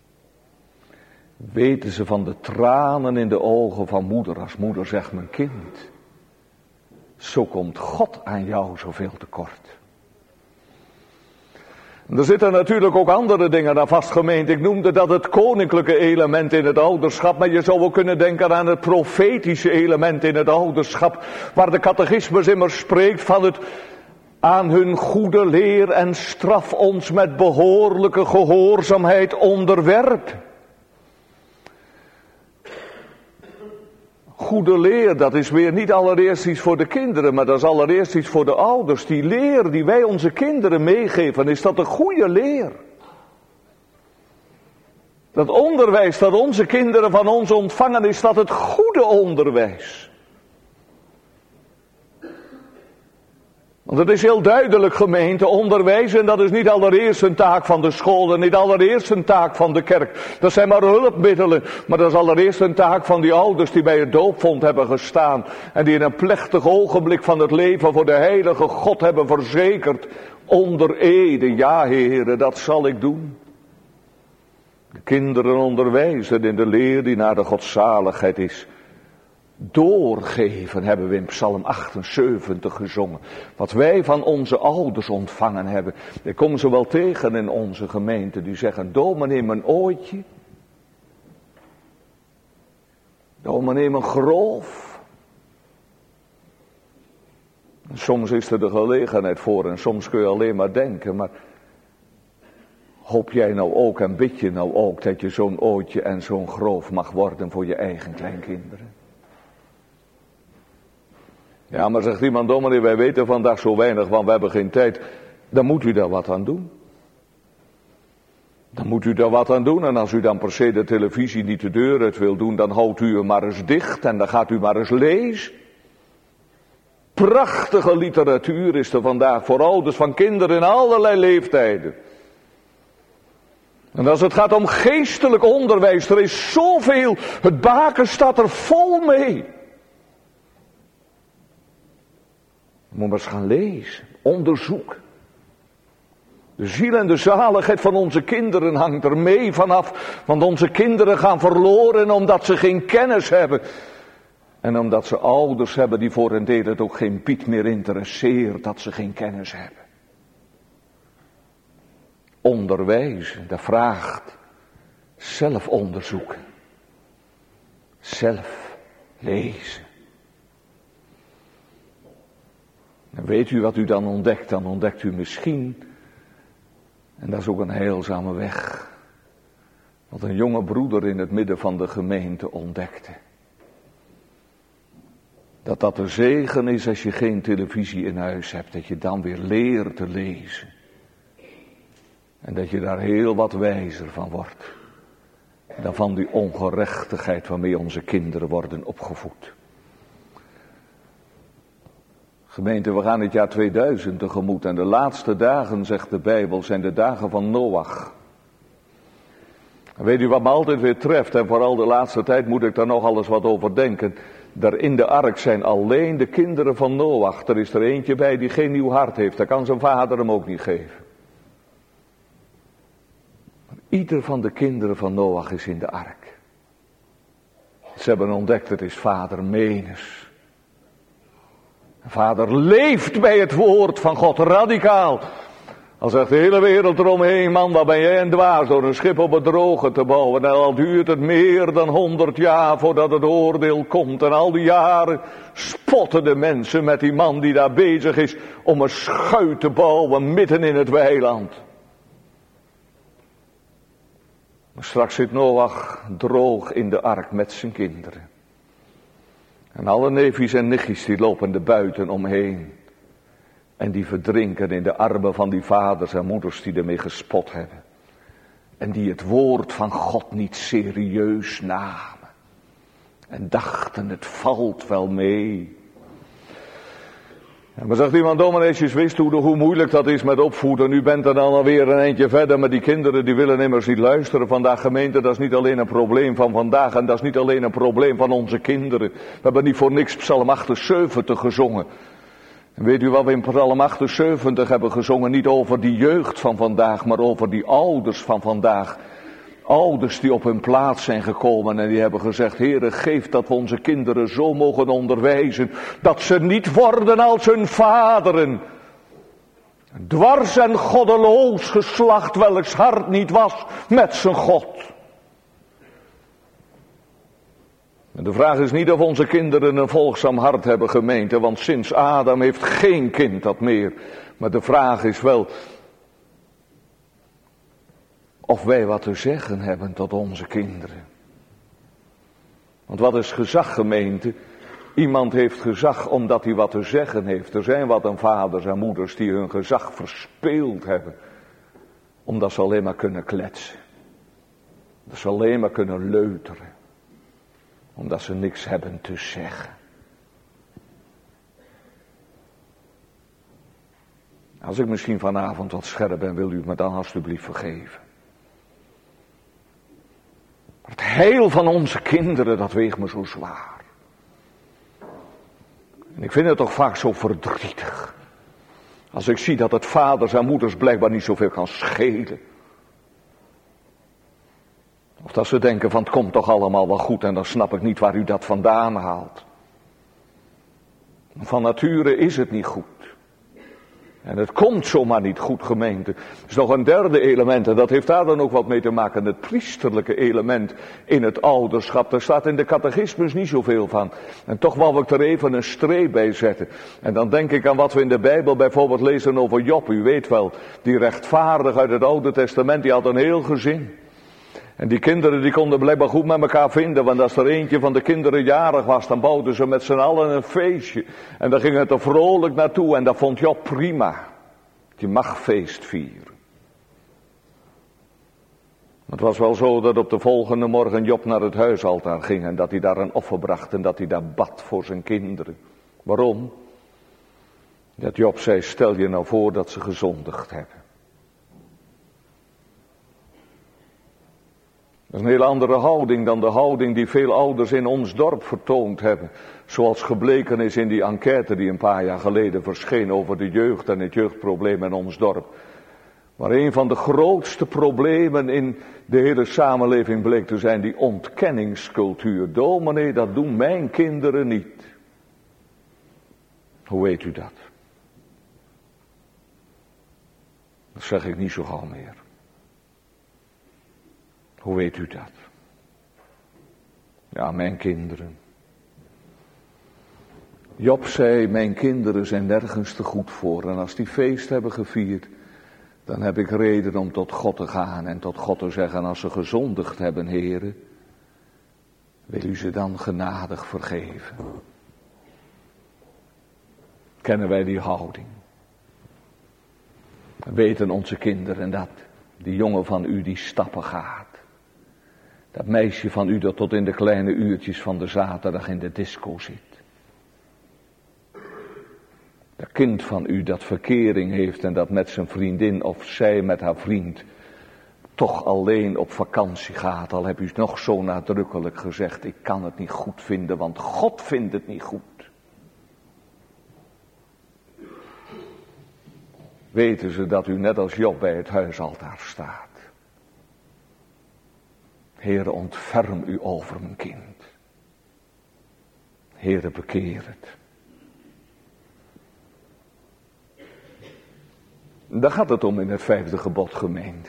Weten ze van de tranen in de ogen van moeder, als moeder zegt, mijn kind, zo komt God aan jou zoveel tekort. Er zitten natuurlijk ook andere dingen aan vast, gemeente. Ik noemde dat het koninklijke element in het ouderschap, maar je zou ook kunnen denken aan het profetische element in het ouderschap, waar de catechismus immers spreekt van het aan hun goede leer en straf ons met behoorlijke gehoorzaamheid onderwerpt. Goede leer, dat is weer niet allereerst iets voor de kinderen, maar dat is allereerst iets voor de ouders. Die leer die wij onze kinderen meegeven, is dat een goede leer? Dat onderwijs dat onze kinderen van ons ontvangen, is dat het goede onderwijs? Want het is heel duidelijk, gemeente, onderwijzen, dat is niet allereerst een taak van de school en niet allereerst een taak van de kerk. Dat zijn maar hulpmiddelen, maar dat is allereerst een taak van die ouders die bij het doopvond hebben gestaan en die in een plechtig ogenblik van het leven voor de heilige God hebben verzekerd, onder ede, ja Heere, dat zal ik doen. De kinderen onderwijzen in de leer die naar de godzaligheid is. Doorgeven hebben we in Psalm 78 gezongen. Wat wij van onze ouders ontvangen hebben. Ik kom ze wel tegen in onze gemeente die zeggen, dominee mijn ooitje. Dominee mijn groof. En soms is er de gelegenheid voor en soms kun je alleen maar denken, maar hoop jij nou ook en bid je nou ook dat je zo'n ooitje en zo'n groof mag worden voor je eigen kleinkinderen? Ja, maar zegt iemand, dominee, wij weten vandaag zo weinig, want we hebben geen tijd. Dan moet u daar wat aan doen. Dan moet u daar wat aan doen. En als u dan per se de televisie niet de deur uit wil doen, dan houdt u hem maar eens dicht en dan gaat u maar eens lezen. Prachtige literatuur is er vandaag voor ouders van kinderen in allerlei leeftijden. En als het gaat om geestelijk onderwijs, er is zoveel, het baken staat er vol mee. Je moet maar eens gaan lezen, onderzoeken. De ziel en de zaligheid van onze kinderen hangt er mee vanaf. Want onze kinderen gaan verloren omdat ze geen kennis hebben. En omdat ze ouders hebben die voor een deel het ook geen piet meer interesseert dat ze geen kennis hebben. Onderwijzen, dat vraagt zelf onderzoeken. Zelf lezen. En weet u wat u dan ontdekt? Dan ontdekt u misschien, en dat is ook een heilzame weg, wat een jonge broeder in het midden van de gemeente ontdekte. Dat de zegen is als je geen televisie in huis hebt, dat je dan weer leert te lezen. En dat je daar heel wat wijzer van wordt. Dan van die ongerechtigheid waarmee onze kinderen worden opgevoed. Gemeente, we gaan het jaar 2000 tegemoet en de laatste dagen, zegt de Bijbel, zijn de dagen van Noach. En weet u wat me altijd weer treft, en vooral de laatste tijd moet ik daar nog alles wat over denken. Daar in de ark zijn alleen de kinderen van Noach. Er is er eentje bij die geen nieuw hart heeft, dat kan zijn vader hem ook niet geven. Maar ieder van de kinderen van Noach is in de ark. Ze hebben ontdekt, het is vader Menes. Vader leeft bij het woord van God, radicaal. Al zegt de hele wereld eromheen, man, wat ben jij een dwaas door een schip op het droge te bouwen. En al duurt het meer dan 100 jaar voordat het oordeel komt. En al die jaren spotten de mensen met die man die daar bezig is om een schuit te bouwen midden in het weiland. Maar straks zit Noach droog in de ark met zijn kinderen. En alle neefjes en nichtjes die lopen er buiten omheen. En die verdrinken in de armen van die vaders en moeders die ermee gespot hebben. En die het woord van God niet serieus namen. En dachten, het valt wel mee. Ja, maar zegt iemand, domineesjes, wist hoe moeilijk dat is met opvoeden. U bent er dan alweer een eindje verder, maar die kinderen die willen immers niet luisteren vandaag. Gemeente, dat is niet alleen een probleem van vandaag en dat is niet alleen een probleem van onze kinderen. We hebben niet voor niks Psalm 78 gezongen. En weet u wat we in Psalm 78 hebben gezongen? Niet over die jeugd van vandaag, maar over die ouders van vandaag. Ouders die op hun plaats zijn gekomen en die hebben gezegd, Heere, geef dat we onze kinderen zo mogen onderwijzen, dat ze niet worden als hun vaderen. Dwars en goddeloos geslacht, welks hart niet was met zijn God. En de vraag is niet of onze kinderen een volgzaam hart hebben, gemeente, want sinds Adam heeft geen kind dat meer. Maar de vraag is wel of wij wat te zeggen hebben tot onze kinderen. Want wat is gezag, gemeente? Iemand heeft gezag omdat hij wat te zeggen heeft. Er zijn wat een vaders en moeders die hun gezag verspeeld hebben. Omdat ze alleen maar kunnen kletsen. Dat ze alleen maar kunnen leuteren. Omdat ze niks hebben te zeggen. Als ik misschien vanavond wat scherp ben, wil u het me dan alstublieft vergeven. Het heil van onze kinderen, dat weegt me zo zwaar. En ik vind het toch vaak zo verdrietig. Als ik zie dat het vaders en moeders blijkbaar niet zoveel kan schelen. Of dat ze denken van het komt toch allemaal wel goed en dan snap ik niet waar u dat vandaan haalt. Van nature is het niet goed. En het komt zomaar niet goed, gemeente. Er is nog een derde element en dat heeft daar dan ook wat mee te maken. Het priesterlijke element in het ouderschap. Daar staat in de catechismus niet zoveel van. En toch wou ik er even een streep bij zetten. En dan denk ik aan wat we in de Bijbel bijvoorbeeld lezen over Job. U weet wel, die rechtvaardig uit het Oude Testament, die had een heel gezin. En die kinderen die konden blijkbaar goed met elkaar vinden. Want als er eentje van de kinderen jarig was, dan bouwden ze met z'n allen een feestje. En dan ging het er vrolijk naartoe. En dat vond Job prima. Je mag feest vieren. Het was wel zo dat op de volgende morgen Job naar het huisaltaar ging. En dat hij daar een offer bracht. En dat hij daar bad voor zijn kinderen. Waarom? Dat Job zei, stel je nou voor dat ze gezondigd hebben. Dat is een hele andere houding dan de houding die veel ouders in ons dorp vertoond hebben. Zoals gebleken is in die enquête die een paar jaar geleden verscheen over de jeugd en het jeugdprobleem in ons dorp. Maar een van de grootste problemen in de hele samenleving bleek te zijn die ontkenningscultuur. Dominee, dat doen mijn kinderen niet. Hoe weet u dat? Dat zeg ik niet zo gauw meer. Hoe weet u dat? Ja, mijn kinderen. Job zei, mijn kinderen zijn nergens te goed voor. En als die feest hebben gevierd, dan heb ik reden om tot God te gaan en tot God te zeggen, als ze gezondigd hebben, heren, wil u ze dan genadig vergeven. Kennen wij die houding? Weten onze kinderen dat die jongen van u die stappen gaat. Dat meisje van u dat tot in de kleine uurtjes van de zaterdag in de disco zit. Dat kind van u dat verkering heeft en dat met zijn vriendin of zij met haar vriend toch alleen op vakantie gaat. Al heb u nog zo nadrukkelijk gezegd, ik kan het niet goed vinden, want God vindt het niet goed. Weten ze dat u net als Job bij het huisaltaar staat. Heere, ontferm u over mijn kind. Heere, bekeer het. Daar gaat het om in het 5e gebod, gemeente.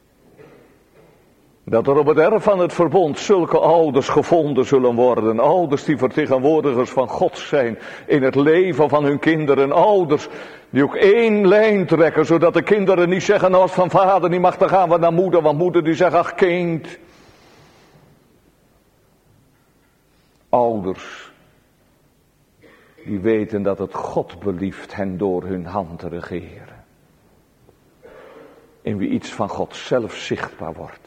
Dat er op het erf van het verbond zulke ouders gevonden zullen worden. Ouders die vertegenwoordigers van God zijn in het leven van hun kinderen. Ouders die ook één lijn trekken, zodat de kinderen niet zeggen, nou als van vader niet mag, dan gaan we naar moeder. Want moeder die zegt, ach kind. Ouders die weten dat het God belieft hen door hun hand te regeren. In wie iets van God zelf zichtbaar wordt.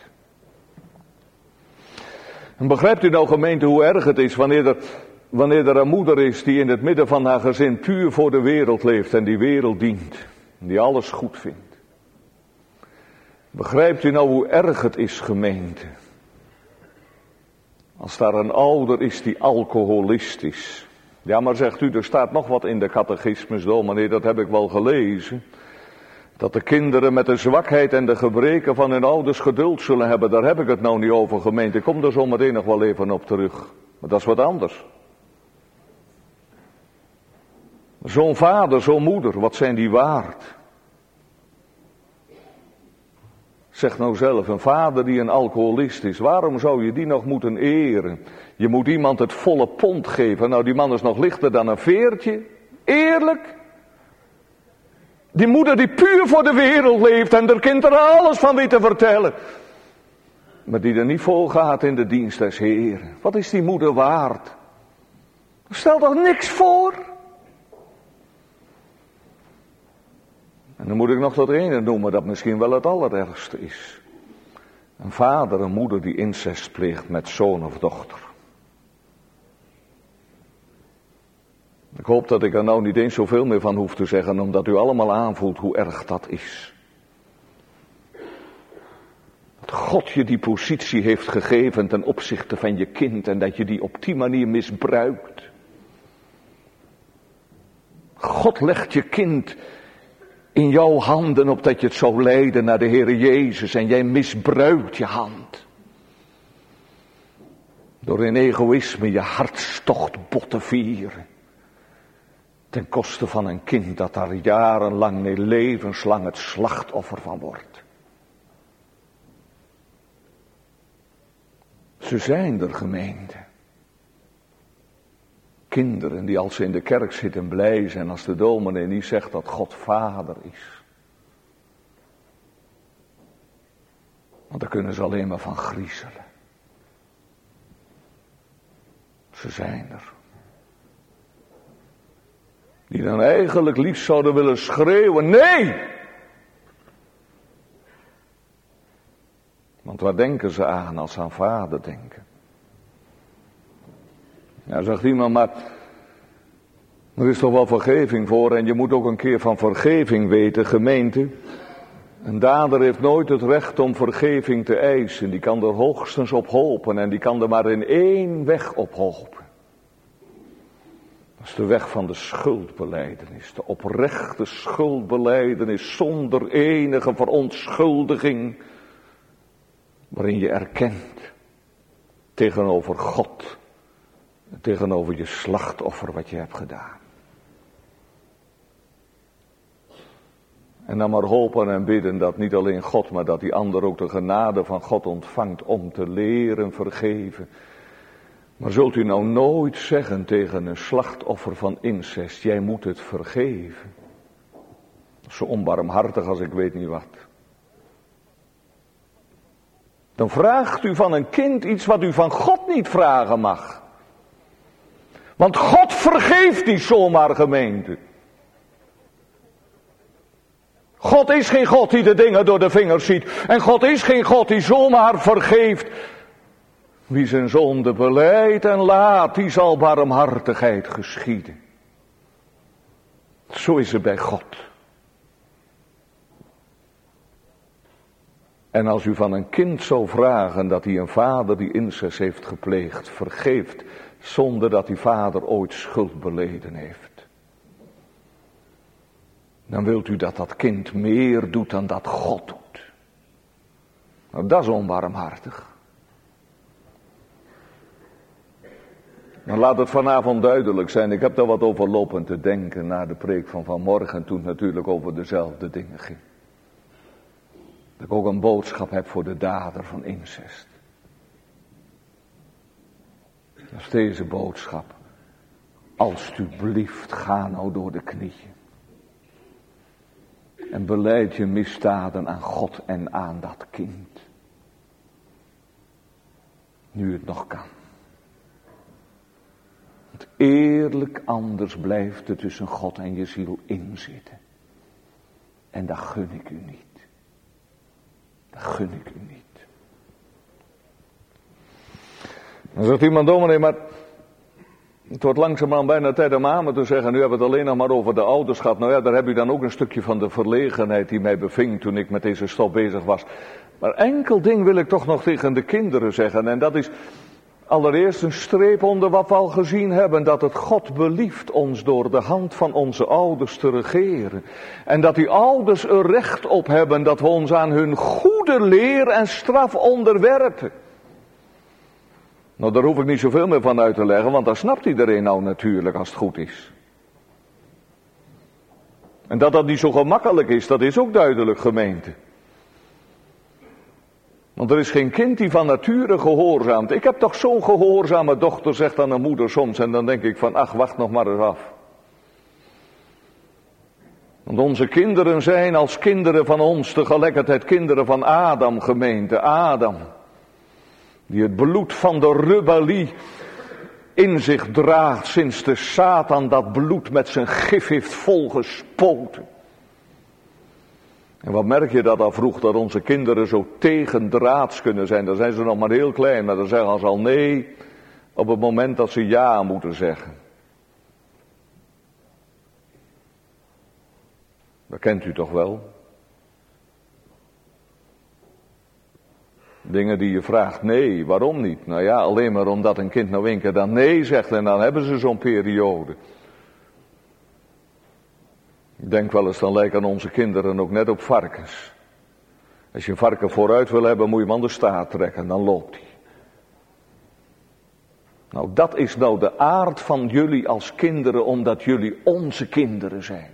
En begrijpt u nou, gemeente, hoe erg het is wanneer er een moeder is die in het midden van haar gezin puur voor de wereld leeft en die wereld dient. En die alles goed vindt. Begrijpt u nou hoe erg het is, gemeente? Als daar een ouder is die alcoholist is. Ja, maar zegt u, er staat nog wat in de catechismus, dominee, dat heb ik wel gelezen. Dat de kinderen met de zwakheid en de gebreken van hun ouders geduld zullen hebben. Daar heb ik het nou niet over, gemeente. Ik kom er zo meteen nog wel even op terug. Maar dat is wat anders. Zo'n vader, zo'n moeder, wat zijn die waard? Zeg nou zelf, een vader die een alcoholist is, waarom zou je die nog moeten eren? Je moet iemand het volle pond geven. Nou, die man is nog lichter dan een veertje. Eerlijk. Die moeder die puur voor de wereld leeft en er kind er alles van weet te vertellen. Maar die er niet vol gaat in de dienst des Heeren. Wat is die moeder waard? Stel toch niks voor? En dan moet ik nog dat ene noemen dat misschien wel het allerergste is. Een vader, een moeder die incest pleegt met zoon of dochter. Ik hoop dat ik er nou niet eens zoveel meer van hoef te zeggen, omdat u allemaal aanvoelt hoe erg dat is. Dat God je die positie heeft gegeven ten opzichte van je kind en dat je die op die manier misbruikt. God legt je kind in jouw handen opdat je het zou leiden naar de Heere Jezus en jij misbruikt je hand. Door in egoïsme je hartstocht bot te vieren. Ten koste van een kind dat daar jarenlang, nee levenslang het slachtoffer van wordt. Ze zijn er, gemeente. Kinderen die als ze in de kerk zitten blij zijn als de dominee niet zegt dat God vader is. Want daar kunnen ze alleen maar van griezelen. Ze zijn er. Die dan eigenlijk liefst zouden willen schreeuwen, nee! Want waar denken ze aan als ze aan vader denken? Ja, zegt iemand, maar er is toch wel vergeving voor en je moet ook een keer van vergeving weten, gemeente. Een dader heeft nooit het recht om vergeving te eisen. Die kan er hoogstens op hopen en die kan er maar in één weg op hopen. Dat is de weg van de schuldbelijdenis, de oprechte schuldbelijdenis zonder enige verontschuldiging. Waarin je erkent tegenover God, tegenover je slachtoffer wat je hebt gedaan. En dan maar hopen en bidden dat niet alleen God, maar dat die ander ook de genade van God ontvangt om te leren vergeven. Maar zult u nou nooit zeggen tegen een slachtoffer van incest, jij moet het vergeven. Zo onbarmhartig als ik weet niet wat. Dan vraagt u van een kind iets wat u van God niet vragen mag. Want God vergeeft niet zomaar, gemeente. God is geen God die de dingen door de vingers ziet. En God is geen God die zomaar vergeeft. Wie zijn zonde belijdt en laat, die zal barmhartigheid geschieden. Zo is het bij God. En als u van een kind zou vragen dat hij een vader die incest heeft gepleegd, vergeeft, zonder dat die vader ooit schuld beleden heeft. Dan wilt u dat dat kind meer doet dan dat God doet. Nou, dat is onbarmhartig. Dan laat het vanavond duidelijk zijn. Ik heb daar wat over lopen te denken na de preek van vanmorgen, toen het natuurlijk over dezelfde dingen ging. Dat ik ook een boodschap heb voor de dader van incest. Dat is deze boodschap. Alsjeblieft, ga nou door de knieën. En belijd je misdaden aan God en aan dat kind. Nu het nog kan. Want eerlijk anders blijft het tussen God en je ziel inzitten. En dat gun ik u niet. Dat gun ik u niet. Dan zegt iemand, dominee, maar het wordt langzamerhand bijna tijd om amen te zeggen. Nu hebben we het alleen nog maar over de ouders gehad. Nou ja, daar heb je dan ook een stukje van de verlegenheid die mij beving toen ik met deze stof bezig was. Maar enkel ding wil ik toch nog tegen de kinderen zeggen. En dat is allereerst een streep onder wat we al gezien hebben. Dat het God belieft ons door de hand van onze ouders te regeren. En dat die ouders er recht op hebben dat we ons aan hun goede leer en straf onderwerpen. Nou, daar hoef ik niet zoveel meer van uit te leggen, want dat snapt iedereen nou natuurlijk als het goed is. En dat dat niet zo gemakkelijk is, dat is ook duidelijk, gemeente. Want er is geen kind die van nature gehoorzaamt. Ik heb toch zo'n gehoorzame dochter, zegt dan een moeder soms. En dan denk ik van, ach, wacht nog maar eens af. Want onze kinderen zijn als kinderen van ons tegelijkertijd kinderen van Adam, gemeente. Adam. Die het bloed van de rebellie in zich draagt sinds de Satan dat bloed met zijn gif heeft volgespoten. En wat merk je dat al vroeg, dat onze kinderen zo tegendraads kunnen zijn. Dan zijn ze nog maar heel klein, maar dan zeggen ze al nee op het moment dat ze ja moeten zeggen. Dat kent u toch wel? Dingen die je vraagt, nee, waarom niet? Nou ja, alleen maar omdat een kind nou een keer dan nee zegt en dan hebben ze zo'n periode. Ik denk wel eens, dan lijken onze kinderen ook net op varkens. Als je een varken vooruit wil hebben, moet je hem aan de staart trekken, dan loopt hij. Nou, dat is nou de aard van jullie als kinderen, omdat jullie onze kinderen zijn.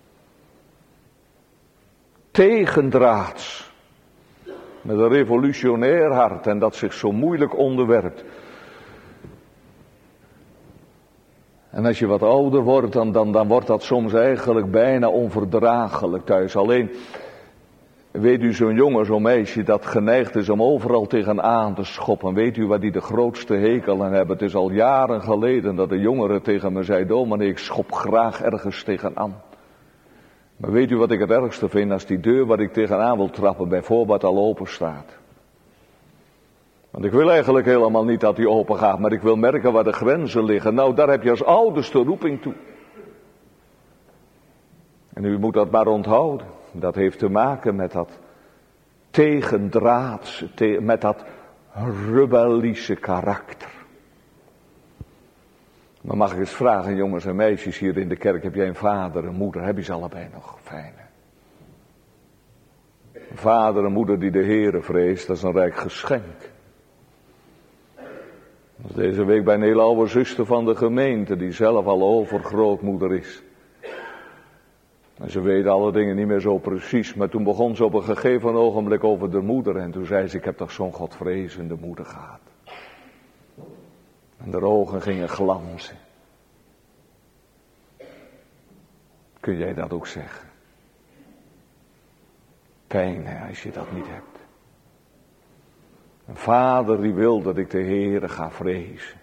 Tegendraads. Met een revolutionair hart en dat zich zo moeilijk onderwerpt. En als je wat ouder wordt, dan wordt dat soms eigenlijk bijna onverdraaglijk thuis. Alleen, weet u, zo'n jongen, zo'n meisje dat geneigd is om overal tegenaan te schoppen. Weet u waar die de grootste hekel aan hebben? Het is al jaren geleden dat de jongere tegen me zei, dominee, ik schop graag ergens tegenaan. Maar weet u wat ik het ergste vind? Als die deur waar ik tegenaan wil trappen bijvoorbeeld al open staat. Want ik wil eigenlijk helemaal niet dat die open gaat, maar ik wil merken waar de grenzen liggen. Nou, daar heb je als ouders de roeping toe. En u moet dat maar onthouden. Dat heeft te maken met dat tegendraadse, met dat rebellische karakter. Maar mag ik eens vragen, jongens en meisjes hier in de kerk, heb jij een vader, een moeder? Heb je ze allebei nog? Fijn, hè? Een vader en moeder die de Heere vreest, dat is een rijk geschenk. Dat is deze week bij een hele oude zuster van de gemeente, die zelf al overgrootmoeder is. En ze weet alle dingen niet meer zo precies, maar toen begon ze op een gegeven ogenblik over de moeder. En toen zei ze, ik heb toch zo'n godvrezende moeder gehad. En de ogen gingen glanzen. Kun jij dat ook zeggen? Pijn, hè, als je dat niet hebt. Een vader die wil dat ik de Heere ga vrezen.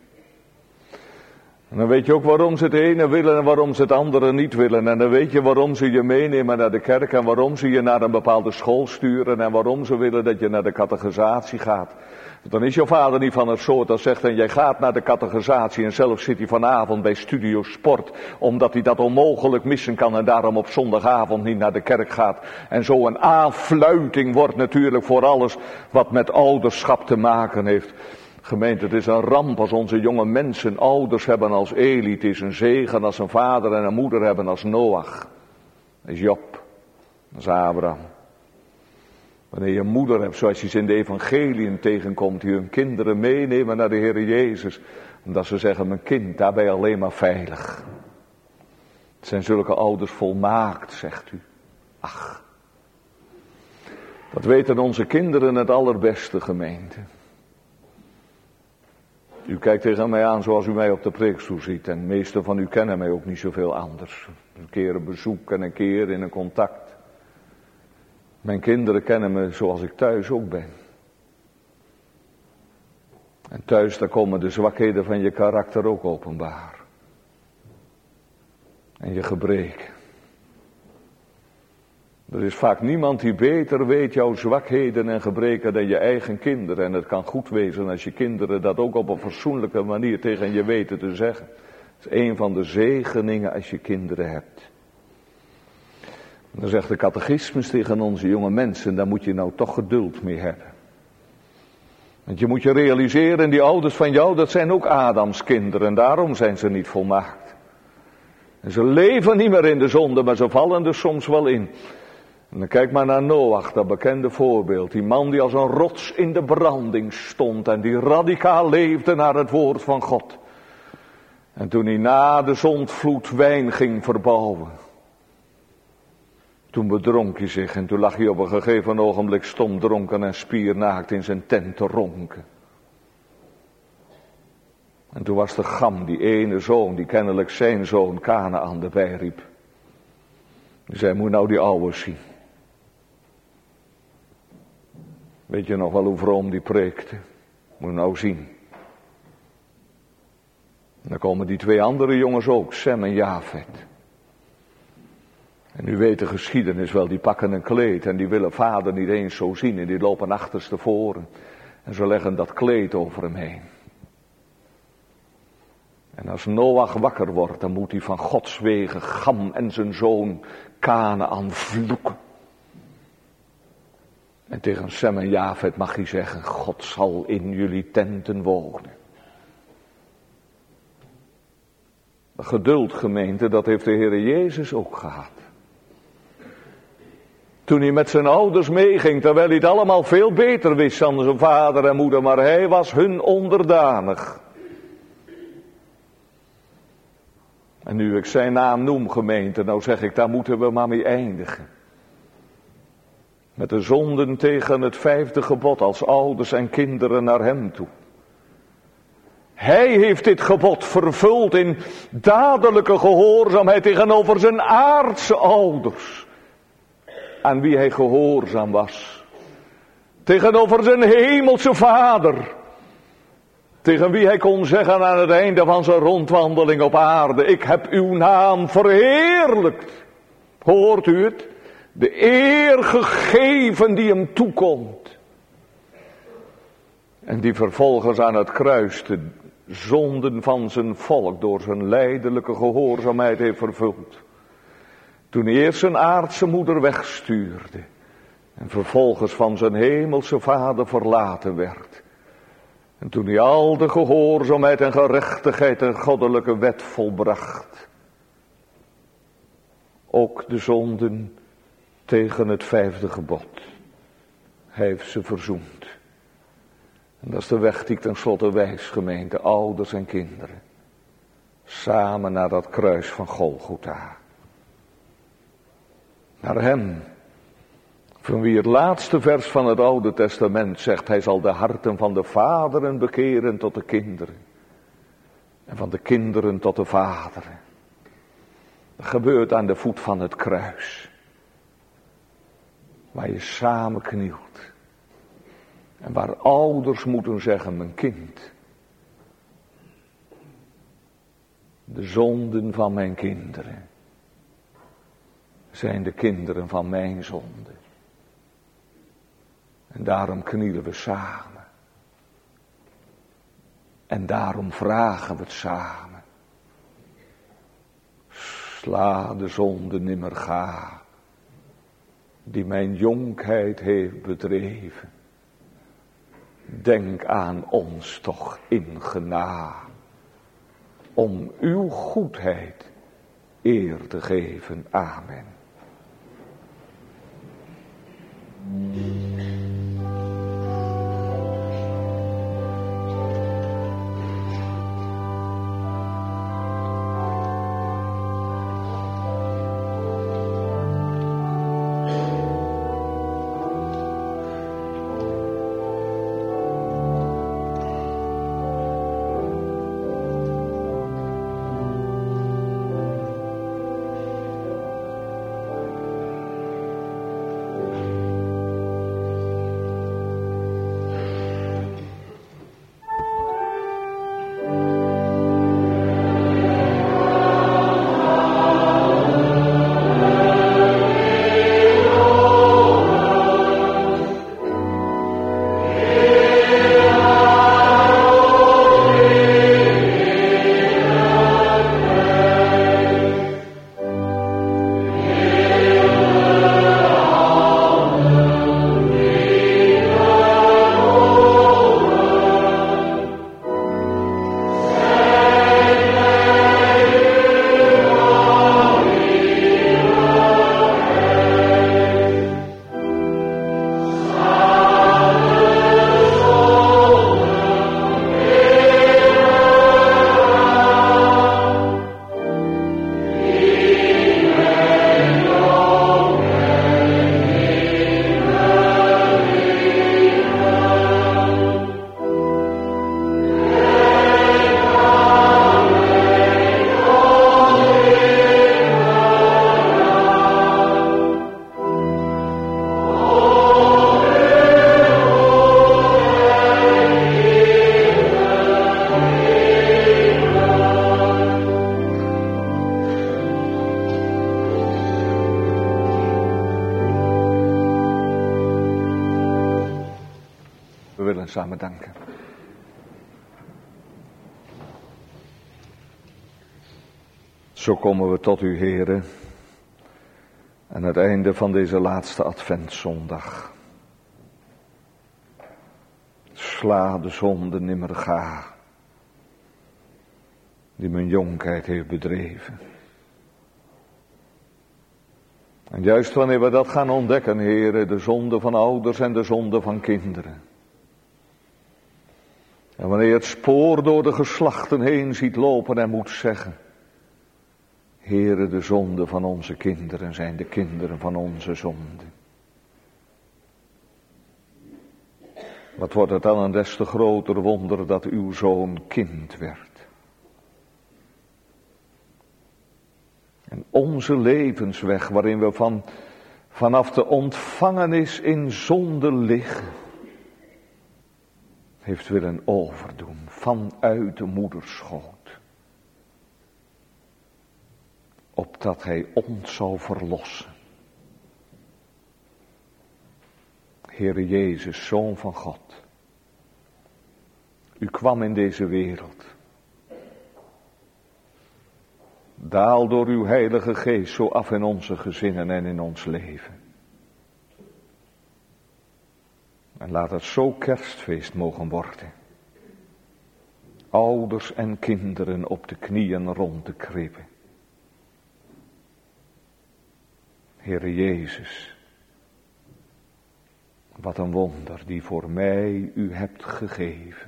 En dan weet je ook waarom ze het ene willen en waarom ze het andere niet willen. En dan weet je waarom ze je meenemen naar de kerk en waarom ze je naar een bepaalde school sturen. En waarom ze willen dat je naar de catechisatie gaat. Dan is jouw vader niet van het soort dat zegt en jij gaat naar de catechisatie en zelf zit hij vanavond bij Studio Sport. Omdat hij dat onmogelijk missen kan en daarom op zondagavond niet naar de kerk gaat. En zo een aanfluiting wordt natuurlijk voor alles wat met ouderschap te maken heeft. Gemeente, het is een ramp als onze jonge mensen ouders hebben als Eli. Het is een zegen als een vader en een moeder hebben als Noach. Dat is Job. Dat is Abraham. Wanneer je een moeder hebt, zoals je ze in de evangeliën tegenkomt, die hun kinderen meenemen naar de Heer Jezus. Omdat ze zeggen, mijn kind, daar ben je alleen maar veilig. Het zijn zulke ouders volmaakt, zegt u. Ach. Dat weten onze kinderen het allerbeste, gemeente. U kijkt tegen mij aan zoals u mij op de preekstoel ziet. En de meesten van u kennen mij ook niet zoveel anders. Een keer een bezoek en een keer in een contact. Mijn kinderen kennen me zoals ik thuis ook ben. En thuis, daar komen de zwakheden van je karakter ook openbaar. En je gebreken. Er is vaak niemand die beter weet jouw zwakheden en gebreken dan je eigen kinderen. En het kan goed wezen als je kinderen dat ook op een fatsoenlijke manier tegen je weten te zeggen. Het is een van de zegeningen als je kinderen hebt. Dan zegt de catechismus tegen onze jonge mensen, daar moet je nou toch geduld mee hebben. Want je moet je realiseren, die ouders van jou, dat zijn ook Adams kinderen. En daarom zijn ze niet volmaakt. En ze leven niet meer in de zonde, maar ze vallen er soms wel in. En dan kijk maar naar Noach, dat bekende voorbeeld. Die man die als een rots in de branding stond en die radicaal leefde naar het woord van God. En toen hij na de zondvloed wijn ging verbouwen. Toen bedronk hij zich en toen lag hij op een gegeven ogenblik stom dronken en spiernaakt in zijn tent te ronken. En toen was de Gam, die ene zoon, die kennelijk zijn zoon Kanaän erbij riep. Die zei, moet nou die ouwe zien. Weet je nog wel hoe vroom die preekte? Moet nou zien. En dan komen die twee andere jongens ook, Sem en Jafet. En u weet de geschiedenis wel, die pakken een kleed en die willen vader niet eens zo zien. En die lopen achterstevoren. En ze leggen dat kleed over hem heen. En als Noach wakker wordt, dan moet hij van Gods wegen Gam en zijn zoon Kanaän vloeken. En tegen Sem en Jafet mag hij zeggen, God zal in jullie tenten wonen. Geduld, gemeente, dat heeft de Heer Jezus ook gehad. Toen hij met zijn ouders meeging, terwijl hij het allemaal veel beter wist dan zijn vader en moeder, maar hij was hun onderdanig. En nu ik zijn naam noem, gemeente, nou zeg ik, daar moeten we maar mee eindigen. Met de zonden tegen het 5e gebod als ouders en kinderen naar hem toe. Hij heeft dit gebod vervuld in dadelijke gehoorzaamheid tegenover zijn aardse ouders. Aan wie hij gehoorzaam was. Tegenover zijn hemelse vader. Tegen wie hij kon zeggen aan het einde van zijn rondwandeling op aarde. Ik heb uw naam verheerlijkt. Hoort u het? De eer gegeven die hem toekomt. En die vervolgens aan het kruis de zonden van zijn volk door zijn lijdelijke gehoorzaamheid heeft vervuld. Toen hij eerst zijn aardse moeder wegstuurde. En vervolgens van zijn hemelse vader verlaten werd. En toen hij al de gehoorzaamheid en gerechtigheid en goddelijke wet volbracht. Ook de zonden tegen het 5e gebod. Hij heeft ze verzoend. En dat is de weg die ik tenslotte wijs, gemeente, ouders en kinderen. Samen naar dat kruis van Golgotha. Naar hem, van wie het laatste vers van het Oude Testament zegt, hij zal de harten van de vaderen bekeren tot de kinderen. En van de kinderen tot de vaderen. Dat gebeurt aan de voet van het kruis. Waar je samen knielt. En waar ouders moeten zeggen, mijn kind. De zonden van mijn kinderen zijn de kinderen van mijn zonden. En daarom knielen we samen. En daarom vragen we het samen. Sla de zonde nimmer ga, die mijn jonkheid heeft bedreven. Denk aan ons toch in genade, om uw goedheid eer te geven. Amen. samen danken. Zo komen we tot u, Heere, aan het einde van deze laatste Adventszondag. Sla de zonde nimmer ga, die mijn jonkheid heeft bedreven. En juist wanneer we dat gaan ontdekken, Heere, de zonde van ouders en de zonde van kinderen. En wanneer je het spoor door de geslachten heen ziet lopen en moet zeggen, Heere, de zonde van onze kinderen zijn de kinderen van onze zonde. Wat wordt het dan een des te groter wonder dat uw zoon kind werd. En onze levensweg waarin we vanaf de ontvangenis in zonde liggen, heeft willen overdoen vanuit de moederschoot. Opdat hij ons zou verlossen. Heere Jezus, Zoon van God. U kwam in deze wereld. Daal door uw Heilige Geest zo af in onze gezinnen en in ons leven. En laat het zo kerstfeest mogen worden. Ouders en kinderen op de knieën rond de kribbe. Heere Jezus, wat een wonder die voor mij u hebt gegeven.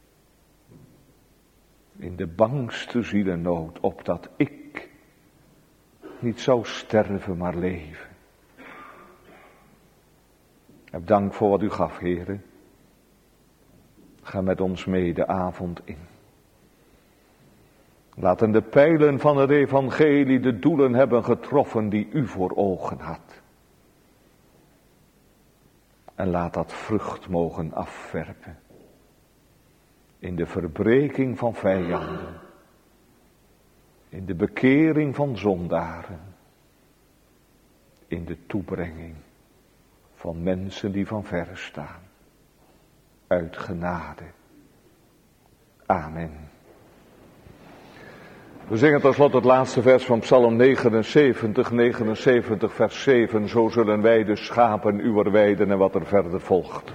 In de bangste zielennood, opdat ik niet zou sterven, maar leven. Heb dank voor wat u gaf, Heere. Ga met ons mee de avond in. Laten de pijlen van het evangelie de doelen hebben getroffen die u voor ogen had. En laat dat vrucht mogen afwerpen. In de verbreking van vijanden. In de bekering van zondaren. In de toebrenging van mensen die van verre staan. Uit genade. Amen. We zingen tot slot het laatste vers van Psalm 79 vers 7. Zo zullen wij de schapen uwer weiden en wat er verder volgt.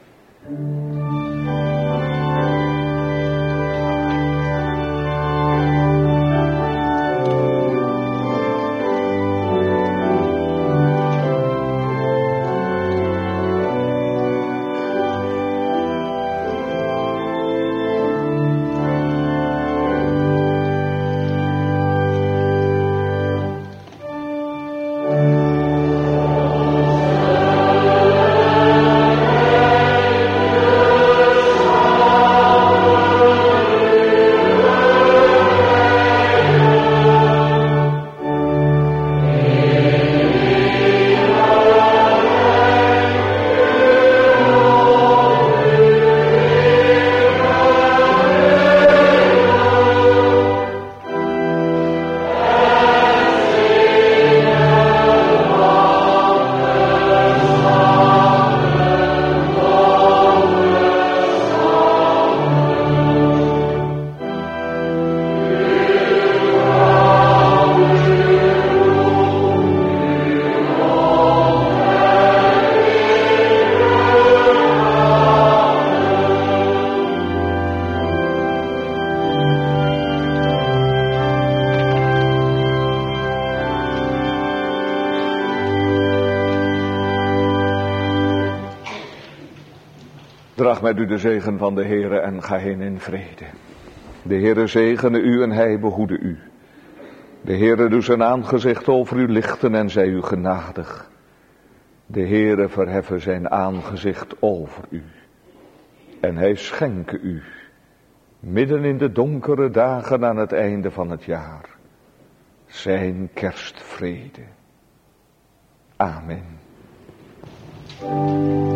Draag met u de zegen van de Heere en ga heen in vrede. De Heere zegene u en hij behoede u. De Heere doe zijn aangezicht over u lichten en zij u genadig. De Heere verheffen zijn aangezicht over u. En hij schenke u, midden in de donkere dagen aan het einde van het jaar, zijn kerstvrede. Amen.